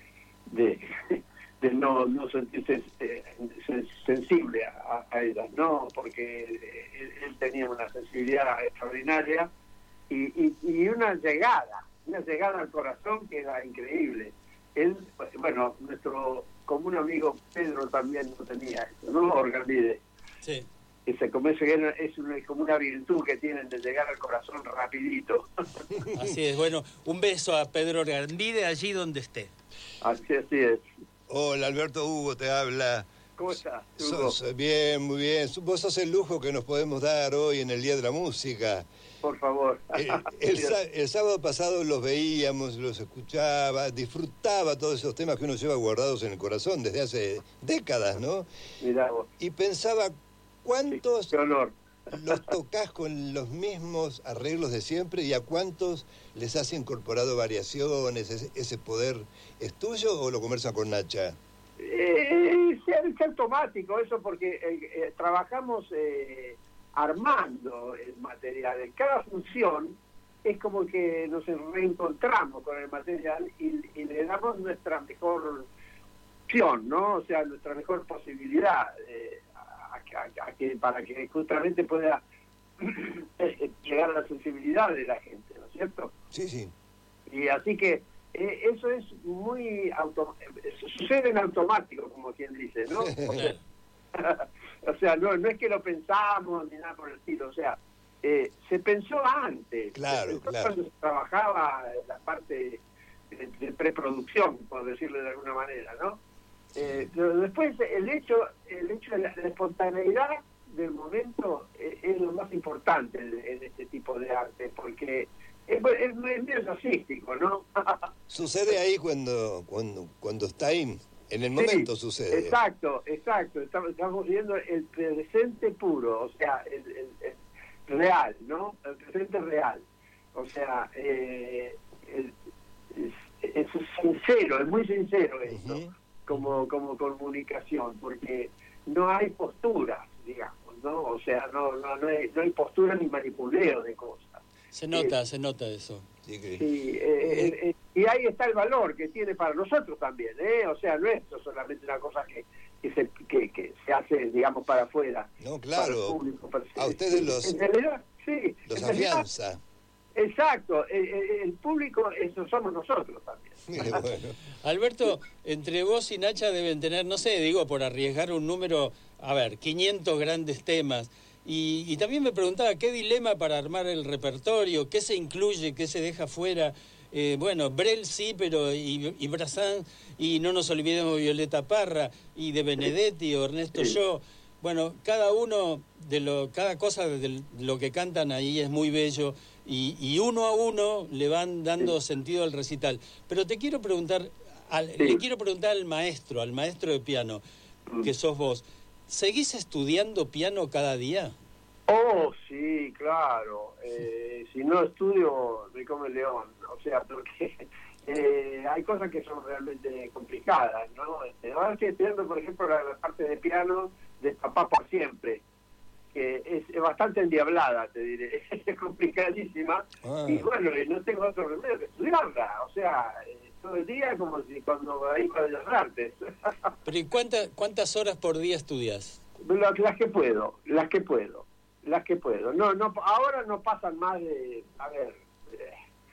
de, de no, no sentirse eh, sensible a, a ellas, ¿no? Porque él, él tenía una sensibilidad extraordinaria y, y, y una llegada, una llegada al corazón que era increíble. Él, bueno, nuestro común amigo Pedro también lo tenía eso, ¿no? Organdide. Sí. Ese, como ese, es una, como una virtud que tienen de llegar al corazón rapidito. Así es, bueno, un beso a Pedro Organdide allí donde esté. Así, así es. Hola, Alberto, Hugo te habla. ¿Cómo estás, Hugo? Sos, bien, muy bien. Vos sos el lujo que nos podemos dar hoy en el Día de la Música. Por favor. El, el, el sábado pasado los veíamos, los escuchaba, disfrutaba todos esos temas que uno lleva guardados en el corazón desde hace décadas, ¿no? Mirá vos. Y pensaba, ¿cuántos Qué honor. los tocás con los mismos arreglos de siempre y a cuántos les has incorporado variaciones? ¿Ese, ese poder es tuyo o lo conversan con Nacha? Eh, es automático eso porque eh, eh, trabajamos eh, armando el material. En cada función es como que nos reencontramos con el material y, y le damos nuestra mejor opción, ¿no? O sea, nuestra mejor posibilidad eh, a, a, a que, para que justamente pueda llegar a la sensibilidad de la gente, ¿no es cierto? Sí, sí. Y así que eh, eso es muy auto, sucede en automático, como quien dice, ¿no? O sea, o sea no, no es que lo pensamos ni nada por el estilo, o sea, eh, se pensó antes. Claro, se pensó claro. Cuando se trabajaba la parte de, de preproducción, por decirlo de alguna manera, ¿no? Eh, pero después el hecho, el hecho de la, la espontaneidad del momento eh, es lo más importante en, en este tipo de arte, porque es, es, es medio jazzístico, ¿no? Sucede ahí cuando, cuando, cuando está ahí, en el momento Sí, sucede. Exacto, exacto. Estamos, estamos viendo el presente puro, o sea, el, el, el real, ¿no? El presente real. O sea, eh, el, es, es sincero, es muy sincero esto, uh-huh. como, como comunicación, porque no hay posturas, digamos, ¿no? O sea, no, no, no, hay, no hay postura ni manipuleo de cosas. Se nota, eh, se nota eso. Sí, que... sí eh, eh, eh, y ahí está el valor que tiene para nosotros también, ¿eh? O sea, no es solamente una cosa que, que, se, que, que se hace, digamos, para afuera. No, claro. Para el público, para a ustedes los, en realidad, sí, los en realidad, afianza. Exacto, el, el público, eso somos nosotros también. Bueno. Alberto, entre vos y Nacha deben tener, no sé, digo, por arriesgar un número, a ver, quinientos grandes temas. Y, y también me preguntaba, ¿qué dilema para armar el repertorio? ¿Qué se incluye? ¿Qué se deja fuera? Eh, bueno, Brel sí, pero y, y Brassens, y no nos olvidemos Violeta Parra, y de Benedetti o Ernesto Sí. Yo. Bueno, cada uno, de lo, cada cosa de lo que cantan ahí es muy bello, y, y uno a uno le van dando Sí. sentido al recital. Pero te quiero preguntar, al, Sí. le quiero preguntar al maestro, al maestro de piano, que sos vos. ¿Seguís estudiando piano cada día? Oh, sí, claro. Eh, si no estudio, me come el león. O sea, porque eh, hay cosas que son realmente complicadas, ¿no? Este, ahora estoy estudiando, por ejemplo, la, la parte de piano de Papá por Siempre, que es, es bastante endiablada, te diré. Es complicadísima. Ah. Y bueno, y no tengo otro remedio que estudiarla. O sea, eh, todo el día como si cuando ahí para las artes. Pero ¿y cuánta, cuántas horas por día estudias? Las, las que puedo, las que puedo, las que puedo. No, no, ahora no pasan más de, a ver, eh,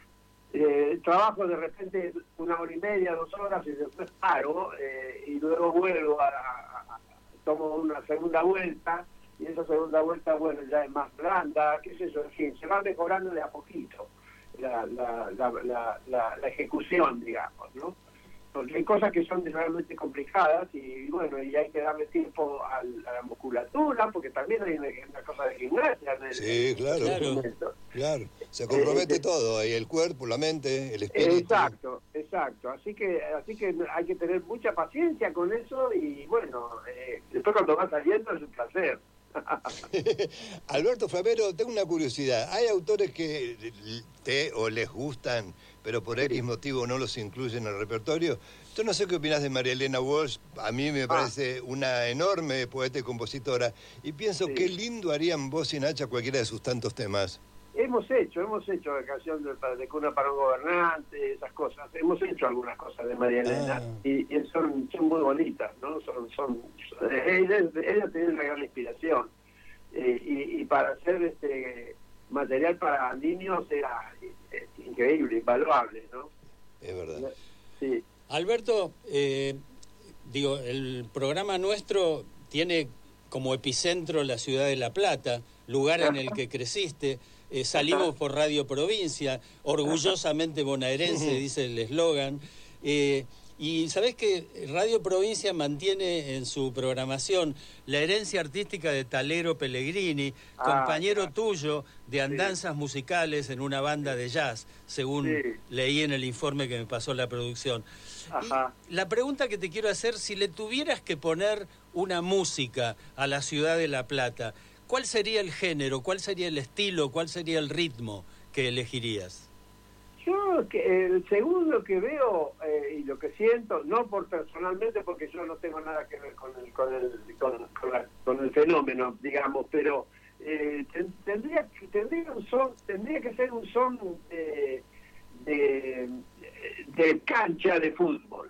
eh, trabajo de repente una hora y media, dos horas y después paro eh, y luego vuelvo a, a, a, tomo una segunda vuelta y esa segunda vuelta, bueno, ya es más blanda, qué sé yo, en fin, se va mejorando de a poquito la, la, la, la, la, la ejecución, digamos, ¿no? Porque hay cosas que son realmente complicadas y bueno, y hay que darle tiempo al, a la musculatura, porque también hay una, una cosa de gimnasia. En el, Sí, claro. Claro. Claro. Se compromete Eh, todo, ahí el cuerpo, la mente, el espíritu. Exacto, exacto. Así que así que hay que tener mucha paciencia con eso y bueno, eh, después cuando va saliendo es un placer. Alberto Flavero, tengo una curiosidad. Hay autores que te o les gustan, pero por X motivo no los incluyen en el repertorio. Yo no sé qué opinas de María Elena Walsh. A mí me parece ah. una enorme poeta y compositora. Y pienso sí. qué lindo harían vos y Nacha cualquiera de sus tantos temas. Hemos hecho, hemos hecho la canción de, de Cuna para un Gobernante, esas cosas. Hemos hecho algunas cosas de María Elena ah. y, y son, son muy bonitas, ¿no? Son, son, ella, ella tiene una gran inspiración. Eh, y, y para hacer este material para niños era eh, increíble, invaluable, ¿no? Es verdad. Sí. Alberto, eh, digo, el programa nuestro tiene como epicentro la ciudad de La Plata, lugar en el que creciste. Eh, salimos por Radio Provincia, orgullosamente bonaerense, dice el eslogan. Eh, y sabés que Radio Provincia mantiene en su programación la herencia artística de Talero Pellegrini, ah, compañero claro. tuyo de andanzas sí. musicales en una banda de jazz, según sí. leí en el informe que me pasó la producción. Ajá. Y la pregunta que te quiero hacer, si le tuvieras que poner una música a la ciudad de La Plata, ¿cuál sería el género, cuál sería el estilo, cuál sería el ritmo que elegirías? Yo, que el segundo que veo eh, y lo que siento, no por personalmente, porque yo no tengo nada que ver con el con el, con, con la, con el fenómeno, digamos, pero eh, ten, tendría tendría un son, tendría que ser un son eh, de, de cancha de fútbol.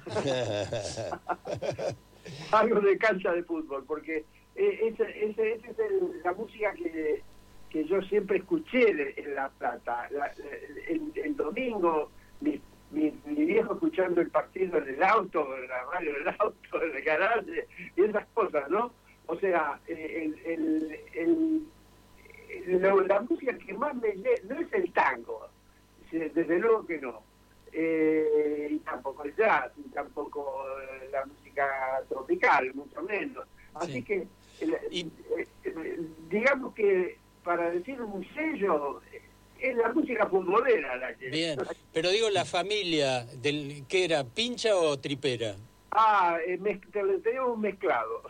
Algo de cancha de fútbol, porque esa ese, ese es el, la música que, que yo siempre escuché de, en La Plata. La, el, el domingo, mi, mi, mi viejo escuchando el partido en el auto, en la radio del auto, en el garaje, y esas cosas, ¿no? O sea, el, el, el, el, la, la música que más me no es el tango, desde luego que no. Eh, y tampoco el jazz, y tampoco la música tropical, mucho menos. Así sí. que, y, eh, digamos que para decir un sello, es la música futbolera la que... Bien, pero digo, la familia, del ¿qué era, pincha o tripera? Ah, eh, mez, teníamos mezclado.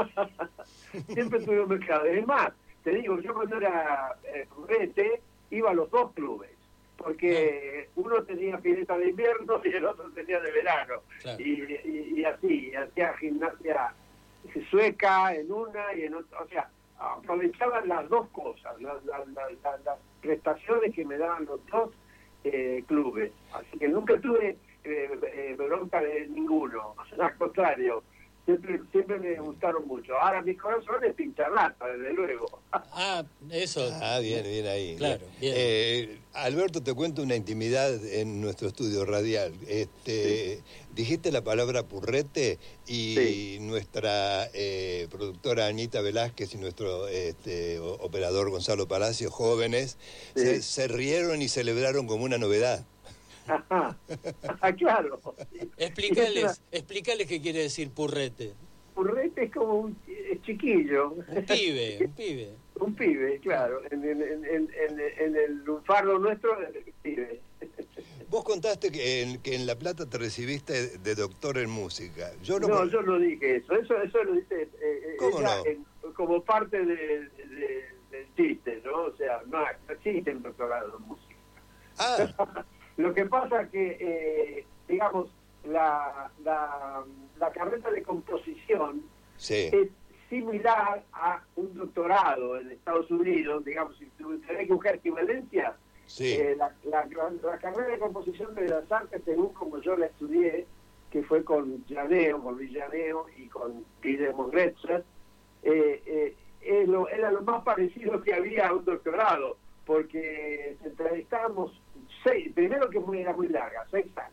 Siempre tuvimos mezclado. Es más, te digo, yo cuando era eh, juguete, iba a los dos clubes. Porque ah. uno tenía pileta de invierno y el otro tenía de verano. Claro. Y, y, y así, hacía gimnasia sueca en una y en otra. O sea, aprovechaban las dos cosas, las, las, las, las prestaciones que me daban los dos eh, clubes. Así que nunca tuve eh, eh, bronca de ninguno. Al contrario, siempre, siempre me gustaron mucho. Ahora mi corazón es pincharlata, desde luego. Ah, eso. Ah, bien, bien ahí. Claro, bien. Eh, Alberto, te cuento una intimidad en nuestro estudio radial. Este, sí. Dijiste la palabra purrete y sí. nuestra eh, productora Anita Velázquez y nuestro este, operador Gonzalo Palacio, jóvenes, sí. se, se rieron y celebraron como una novedad. Ajá. Ah, claro. Explícales, explícales qué quiere decir purrete. Purrete es como un es chiquillo. Un pibe, un pibe. Un pibe, claro. En, en, en, en, en el lunfardo nuestro, el pibe. Vos contaste que en, que en La Plata te recibiste de doctor en música. Yo no, no con... yo no dije eso. Eso, eso lo dice eh, ¿Cómo no? en, como parte de, de, del chiste, ¿no? O sea, no, no existe un doctorado en música. Ah. Lo que pasa que, eh, digamos, la, la, la carrera de composición sí. es similar a un doctorado en Estados Unidos, digamos, si tenés que buscar equivalencia, sí. eh, la, la, la carrera de composición de las artes, según como yo la estudié, que fue con Llaneo, con Villaneo y con Guillermo Gretzer, eh, eh, es lo, era lo más parecido que había a un doctorado, porque entrevistábamos seis, primero que era muy larga, seis años.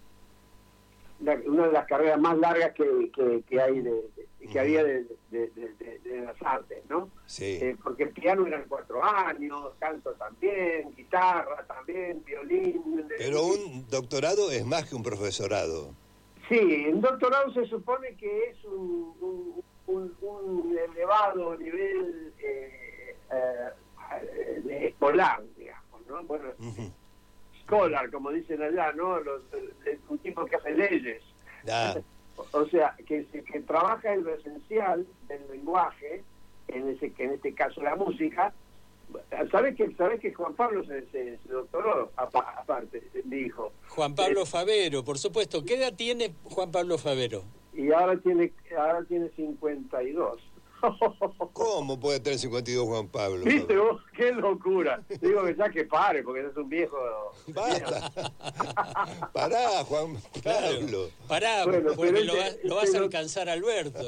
La, una de las carreras más largas que, que, que hay de, de que había de, de, de, de, de las artes, ¿no? Sí. Eh, porque el piano eran cuatro años, canto también, guitarra también, violín. Pero un doctorado es más que un profesorado. Sí, un doctorado se supone que es un, un, un, un elevado nivel eh, eh, de escolar, digamos, ¿no? Bueno, uh-huh. Scholar, como dicen allá, ¿no? Los, el, un tipo que hace leyes. Ah. O sea, que, que trabaja en lo esencial del lenguaje en ese en este caso la música. ¿Sabés que, sabés que Juan Pablo se, se, se doctoró, aparte, mi hijo? Juan Pablo Favero, por supuesto. ¿Qué edad tiene Juan Pablo Favero? Y ahora tiene ahora tiene cincuenta y dos. ¿Cómo puede tener cincuenta y dos Juan Pablo? ¿Viste vos? ¡Qué locura! Digo que ya que pare, porque es un viejo... ¡Basta! Pará, Juan Pablo. Pará, bueno, porque lo, este, va, lo vas este a alcanzar Alberto.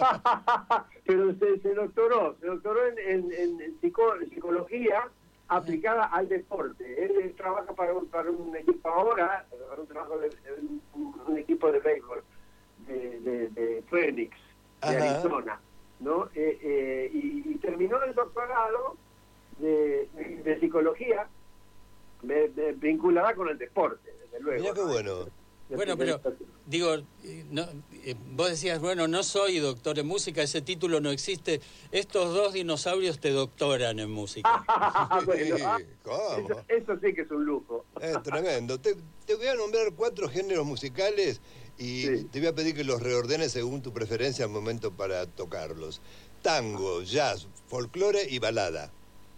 Pero se, se doctoró, se doctoró en, en, en, en, psico, en psicología aplicada al deporte. Él, él trabaja para un, para un equipo ahora, para un trabajo de, un, un equipo de béisbol de, de, de Phoenix, de Ajá. Arizona, ¿no? Eh, eh, y, y terminó el doctorado de, de psicología de, de, vinculada con el deporte, desde luego. Mira qué bueno. Bueno, pero digo, no, eh, vos decías, bueno, no soy doctor en música, ese título no existe. Estos dos dinosaurios te doctoran en música. Bueno, Sí, ¿cómo? eso, eso sí que es un lujo. Es tremendo. Te, te voy a nombrar cuatro géneros musicales y Sí. te voy a pedir que los reordenes según tu preferencia al momento para tocarlos. Tango, jazz, folclore y balada.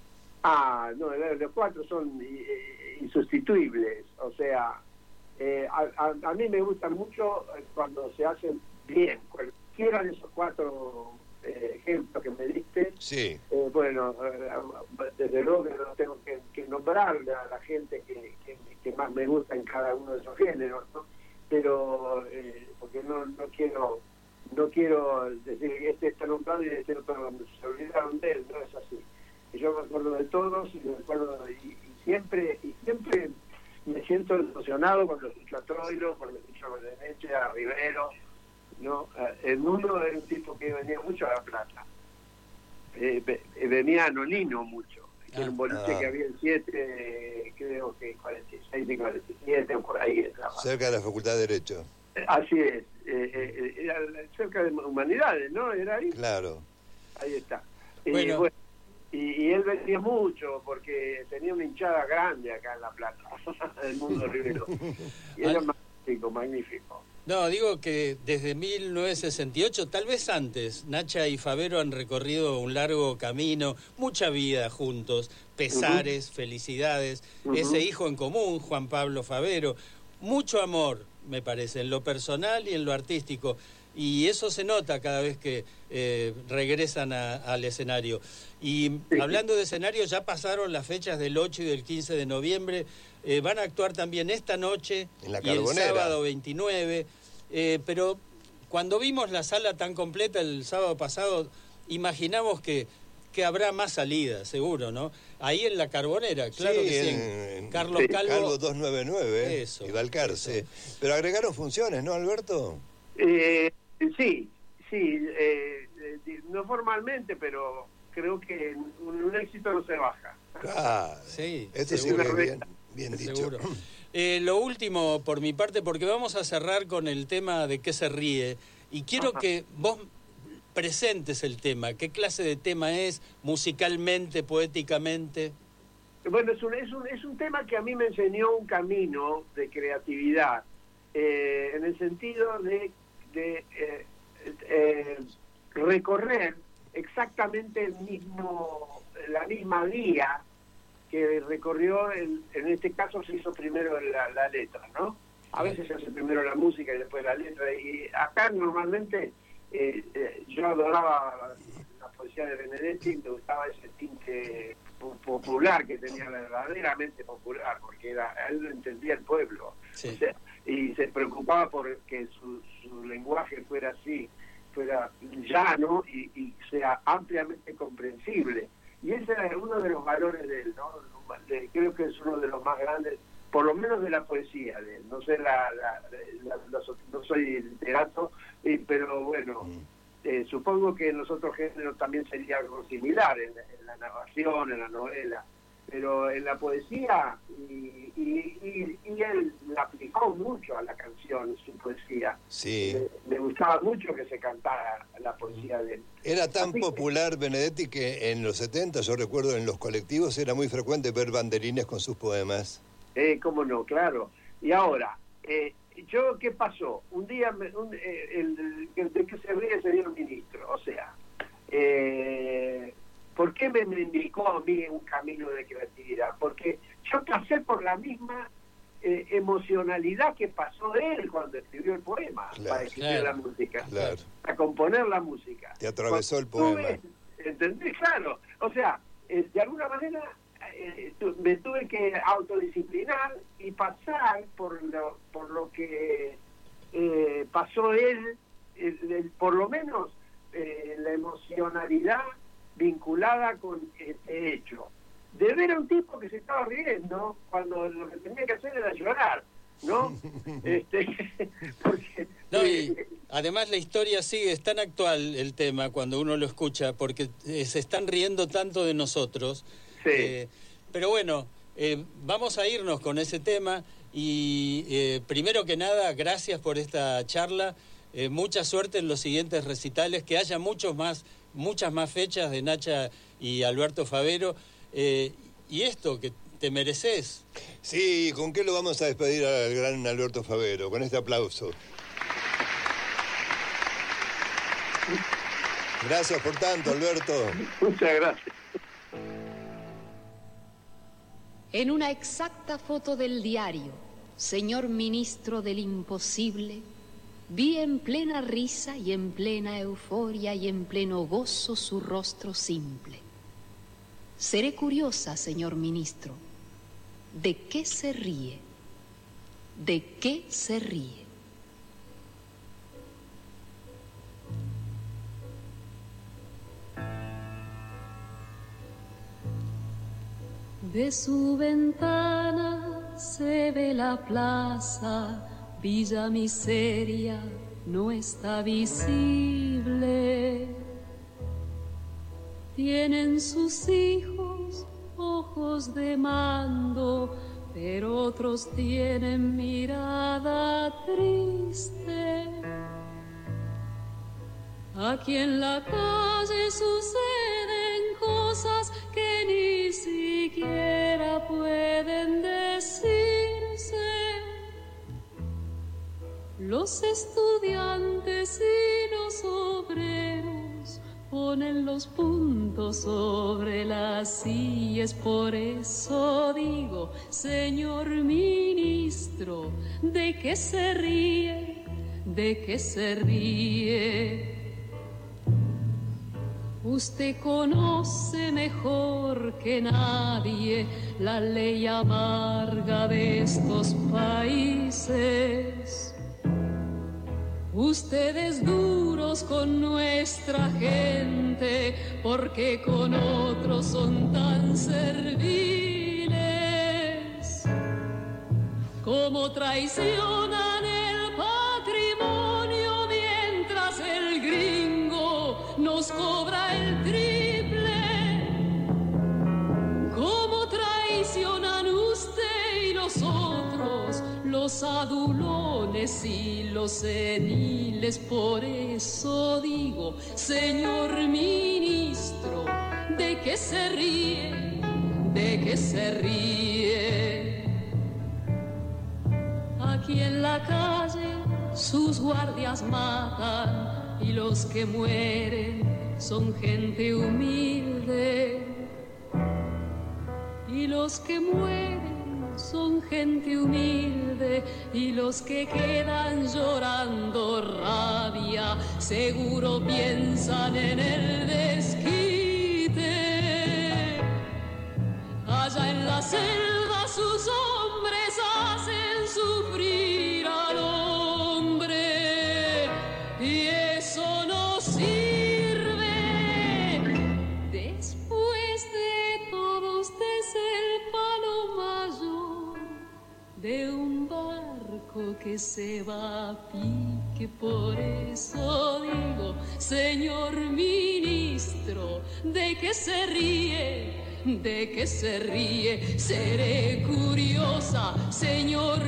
Ah, no, los cuatro son eh, insustituibles. O sea, eh, a, a, a mí me gusta mucho cuando se hacen bien. Cualquiera de esos cuatro eh, ejemplos que me diste, Sí. eh, bueno, eh, desde luego que no tengo que, que nombrarle a la gente que, que, que más me gusta en cada uno de esos géneros, ¿no? Pero, eh, porque no, no quiero no quiero decir que este está nombrado y este otro se olvidaron de él, no es así. Yo me acuerdo de todos y me acuerdo y, y siempre y siempre me siento emocionado cuando escucho a Troilo, cuando escucho a Goyeneche, a Rivero, ¿no? El mundo era un tipo que venía mucho a La Plata, eh, venía a Nolino mucho, que era un boliche Ah. que había en siete, creo que cuarenta y seis y cuarenta y siete o por ahí estaba. Cerca de la Facultad de Derecho. Así es, eh, eh, era cerca de Humanidades, ¿no? Era ahí. Claro. Ahí está. Y, Bueno. bueno, y, y él venía mucho porque tenía una hinchada grande acá en La Plata, el mundo Rivero. Y era magnífico, magnífico. No, digo que desde mil novecientos sesenta y ocho, tal vez antes, Nacha y Favero han recorrido un largo camino, mucha vida juntos, pesares, uh-huh. felicidades, uh-huh. ese hijo en común, Juan Pablo Favero, mucho amor, me parece, en lo personal y en lo artístico. Y eso se nota cada vez que eh, regresan a, al escenario. Y sí. hablando de escenario, ya pasaron las fechas del ocho y del quince de noviembre. Eh, van a actuar también esta noche en la y el sábado veintinueve. Eh, pero cuando vimos la sala tan completa el sábado pasado, imaginamos que, que habrá más salidas, seguro, ¿no? Ahí en la Carbonera, claro sí, que sí. En, en Carlos sí. Calvo. Calvo doscientos noventa y nueve. Eso. Y Balcarce. Pero agregaron funciones, ¿no, Alberto? Eh, sí, sí. Eh, eh, no formalmente, pero creo que un, un éxito no se baja. Ah, sí. Esto sí es bien, bien dicho. Seguro. Eh, lo último, por mi parte, porque vamos a cerrar con el tema de qué se ríe, y quiero Ajá. que vos presentes el tema. ¿Qué clase de tema es, musicalmente, poéticamente? Bueno, es un, es un, es un tema que a mí me enseñó un camino de creatividad, eh, en el sentido de, de eh, eh, recorrer exactamente el mismo, la misma vía que recorrió, el, en este caso se hizo primero la, la letra, ¿no? A veces se hace primero la música y después la letra, y acá normalmente eh, eh, yo adoraba la poesía de Benedetti, me gustaba ese tinte popular que tenía, verdaderamente popular, porque era, él lo entendía el pueblo, sí. o sea, y se preocupaba por que su, su lenguaje fuera así, fuera llano y, y sea ampliamente comprensible. Y ese era uno de los valores de él, ¿no? De, creo que es uno de los más grandes, por lo menos de la poesía de él. No sé, la, la, la, la, no soy literato, eh, pero bueno, eh, supongo que en los otros géneros también sería algo similar, en, en la narración, en la novela. Pero en la poesía, y, y, y, y él la aplicó mucho a la canción, su poesía. Sí. Me, me gustaba mucho que se cantara la poesía de él. Era tan Así popular Benedetti que en los setenta, yo recuerdo, en los colectivos era muy frecuente ver banderines con sus poemas. Eh, cómo no, claro. Y ahora, eh, yo, ¿qué pasó? Un día, me, un, eh, el, el, el de que se ríe sería el ministro, o sea, Eh, ¿Por qué me, me indicó a mí un camino de creatividad? Porque yo pasé por la misma eh, emocionalidad que pasó él cuando escribió el poema, Claro, para escribir claro, la música, claro. para componer la música. Te atravesó el Cuando poema. tuve- ¿Entendés? Claro. O sea, eh, de alguna manera eh, tu- me tuve que autodisciplinar y pasar por lo, por lo que eh, pasó él, el- el- por lo menos eh, la emocionalidad vinculada con este hecho. De ver a un tipo que se estaba riendo cuando lo que tenía que hacer era llorar, ¿no? este, porque, No, y además la historia sigue, es tan actual el tema cuando uno lo escucha, porque eh, se están riendo tanto de nosotros. Sí. Eh, pero bueno, eh, vamos a irnos con ese tema y eh, primero que nada, gracias por esta charla. Eh, mucha suerte en los siguientes recitales, que haya muchos más, muchas más fechas de Nacha y Alberto Favero. Eh, y esto, que te mereces. Sí, ¿con qué lo vamos a despedir al gran Alberto Favero? Con este aplauso. Gracias por tanto, Alberto. Muchas gracias. En una exacta foto del diario, señor ministro del imposible, vi en plena risa y en plena euforia y en pleno gozo su rostro simple. Seré curiosa, señor ministro, ¿de qué se ríe? ¿De qué se ríe? De su ventana se ve la plaza, Villa Miseria no está visible. Tienen sus hijos ojos de mando, pero otros tienen mirada triste. Aquí en la calle suceden cosas que ni siquiera pueden decirse. Los estudiantes y los obreros ponen los puntos sobre las sillas. Por eso digo, señor ministro, ¿de qué se ríe? ¿De qué se ríe? Usted conoce mejor que nadie la ley amarga de estos países. Ustedes duros con nuestra gente, porque con otros son tan serviles. Como traicionan el patrimonio mientras el gringo nos cobra el triple. Como traicionan usted y nosotros, los adulones y los seniles. Por eso digo, señor ministro, ¿de qué se ríe? ¿De qué se ríe? Aquí en la calle sus guardias matan y los que mueren son gente humilde. Y los que mueren son gente humilde, y los que quedan llorando rabia seguro piensan en el desquite. Allá en la selva sus hombres hacen sufrir al hombre, y eso no sirve. Después de todo usted es el palo mayor de un barco que se va a pique. Por eso digo, señor ministro, ¿de qué se ríe? ¿De qué se ríe? Seré curiosa, señor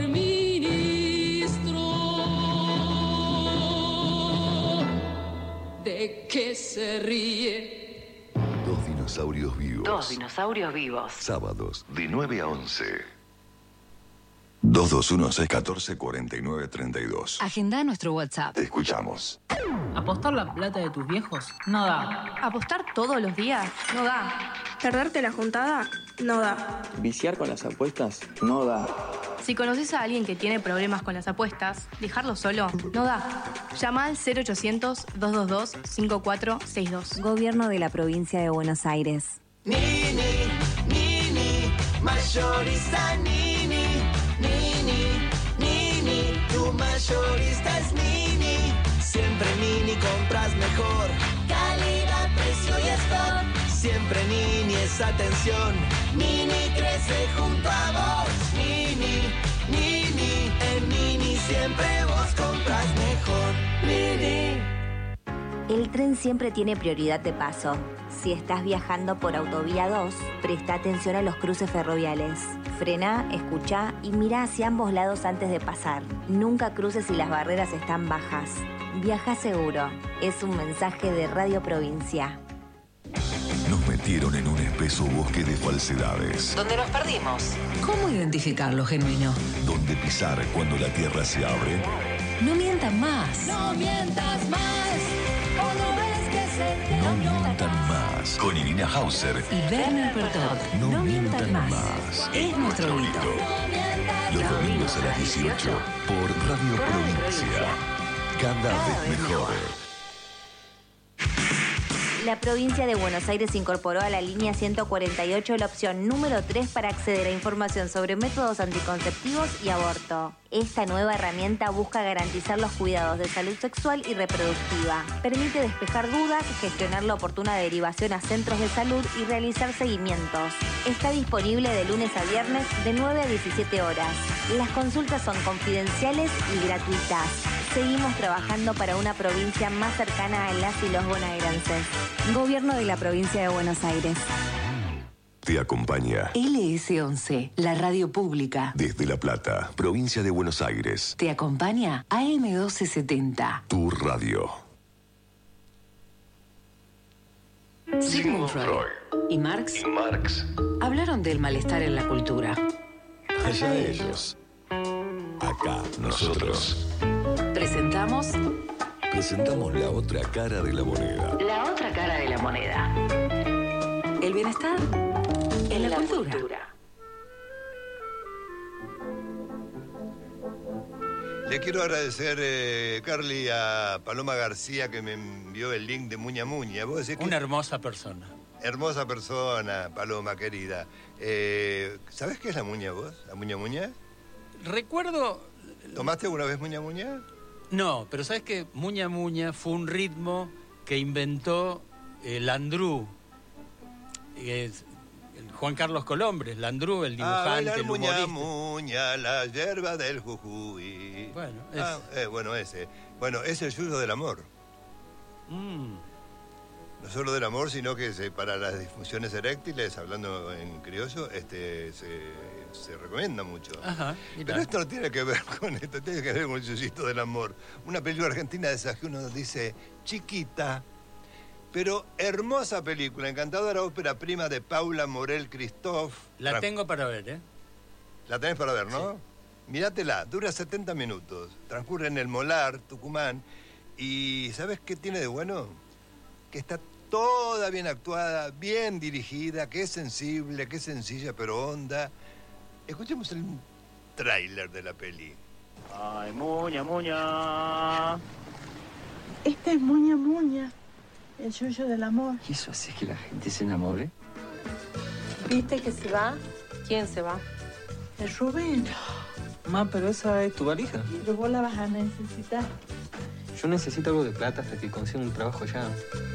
ministro. ¿De qué se ríe? Dos dinosaurios vivos. Dos dinosaurios vivos. Sábados de nueve a once. dos dos uno seis uno cuatro cuatro nueve tres dos. Agenda nuestro WhatsApp. Te escuchamos. ¿Apostar la plata de tus viejos? No da. ¿Apostar todos los días? No da. ¿Perderte la juntada? No da. ¿Viciar con las apuestas? No da. Si conoces a alguien que tiene problemas con las apuestas, dejarlo solo no da. Llama al cero ochocientos, dos dos dos, cinco cuatro seis dos. Gobierno de la Provincia de Buenos Aires. Nini, Nini, mayorista Nini, Nini, Nini, tu mayorista es Nini. Siempre Nini compras mejor. Calidad, precio y stock. Siempre Nini es atención. Nini crece junto a vos. Nini, Nini, en Nini siempre vos compras mejor. Nini. El tren siempre tiene prioridad de paso. Si estás viajando por Autovía dos, presta atención a los cruces ferroviales. Frena, escucha y mira hacia ambos lados antes de pasar. Nunca cruces si las barreras están bajas. Viaja seguro. Es un mensaje de Radio Provincia. Nos metieron en un espeso bosque de falsedades. ¿Dónde nos perdimos? ¿Cómo identificar lo genuino? ¿Dónde pisar cuando la tierra se abre? No mientan más. No mientas más. ¿O no ves que se te No mientan más. Con Irina Hauser Y Werner Pertot. No, No mientan mientan más. más. Es nuestro grito. Los domingos a las dieciocho por Radio Provincia. Cada vez mejor. La provincia de Buenos Aires incorporó a la línea ciento cuarenta y ocho la opción número tres para acceder a información sobre métodos anticonceptivos y aborto. Esta nueva herramienta busca garantizar los cuidados de salud sexual y reproductiva. Permite despejar dudas, gestionar la oportuna derivación a centros de salud y realizar seguimientos. Está disponible de lunes a viernes de nueve a diecisiete horas. Las consultas son confidenciales y gratuitas. Seguimos trabajando para una provincia más cercana a las y los bonaerenses. Gobierno de la Provincia de Buenos Aires. Te acompaña L S once, la radio pública. desde La Plata, provincia de Buenos Aires. Te acompaña A M doce setenta. Tu radio. Sigmund Freud y Marx, Y Marx. hablaron del malestar en la cultura. Allá ellos. Acá nosotros. Presentamos Presentamos la otra cara de la moneda. la otra cara de la moneda. El bienestar en la, cultura. Le quiero agradecer, eh, Carly, a Paloma García que me envió el link de Muña Muña. ¿Vos decís que Una hermosa persona. hermosa persona, Paloma, querida. Eh, ¿Sabés qué es la muña vos? ¿La Muña Muña? Recuerdo... ¿Tomaste alguna vez Muña Muña? No, pero ¿sabes qué? Muña Muña fue un ritmo que inventó eh, Landru. Eh, Juan Carlos Colombres, Landru, el Ah, dibujante, bailar el Muña humorista. Muña, la hierba del Jujuy. Bueno, Ah, eh, bueno, ese. Bueno, es el yuyo del amor. Mm. No solo del amor, sino que se- para las disfunciones eréctiles, hablando en criollo, este, se, se recomienda mucho. Ajá, mirá. Pero esto no tiene que ver con esto, tiene que ver con el yuyito del amor. Una película argentina de esas que uno dice, chiquita, pero hermosa película, encantadora ópera prima de Paula Morel Christoph. La Tra- tengo para ver, ¿eh? La tenés para ver, ¿no? Mírátela, dura setenta minutos, transcurre en el Molar, Tucumán, y ¿sabes qué tiene de bueno? Que está toda bien actuada, bien dirigida, que es sensible, que es sencilla pero honda. Escuchemos el tráiler de la peli. Ay, Muña, Muña. Esta es Muña Muña, el yuyo del amor. ¿Y eso hace que la gente se enamore? ¿Viste que se va? ¿Quién se va? El Rubén. Ma, pero esa es tu valija. Pero vos la vas a necesitar. Yo necesito algo de plata hasta que consiga un trabajo ya.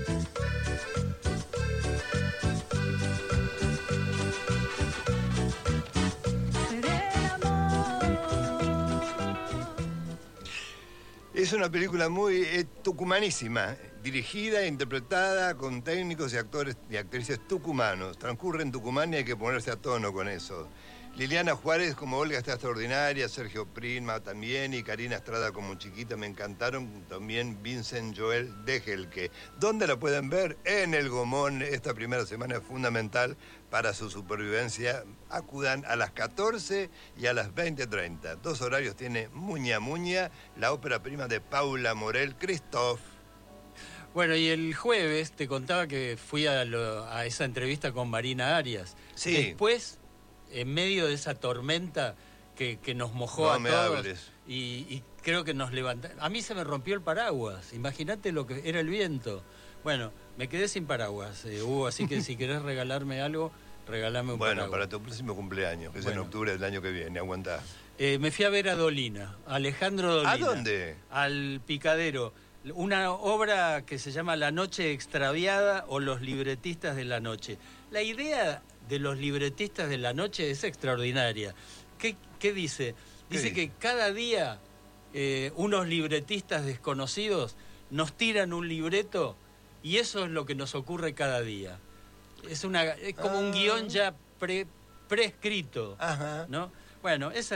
Es una película muy eh, tucumanísima, dirigida e interpretada con técnicos y actores y actrices tucumanos. Transcurre en Tucumán y hay que ponerse a tono con eso. Liliana Juárez como Olga está extraordinaria, Sergio Prima también y Karina Estrada como Chiquita me encantaron, también Vincent Joel Degelke. ¿Dónde la pueden ver? En el Gomón. Esta primera semana es fundamental para su supervivencia. Acudan a las catorce y a las veinte treinta. Dos horarios tiene Muña Muña, la ópera prima de Paula Morel, Christoph. Bueno, y el jueves te contaba que fui a, lo, a esa entrevista con Marina Arias. Sí. Después, en medio de esa tormenta que, que nos mojó No a me todos, hables. Y, y creo que nos levantamos. A mí se me rompió el paraguas, imagínate lo que era el viento. Bueno, me quedé sin paraguas, eh, Hugo, así que si querés regalarme algo, regalame un Bueno, paraguas. para tu próximo cumpleaños, que es Bueno. en octubre del año que viene, aguantá. Eh, me fui a ver a Dolina, a Alejandro Dolina. ¿A dónde? Al Picadero. Una obra que se llama La Noche Extraviada o Los Libretistas de la Noche. La idea de los libretistas de la noche es extraordinaria. ¿Qué, qué dice? Dice que cada día eh, unos libretistas desconocidos nos tiran un libreto y eso es lo que nos ocurre cada día. Es, una, es como un guión ya pre, prescrito, Ajá. ¿no? Bueno, esa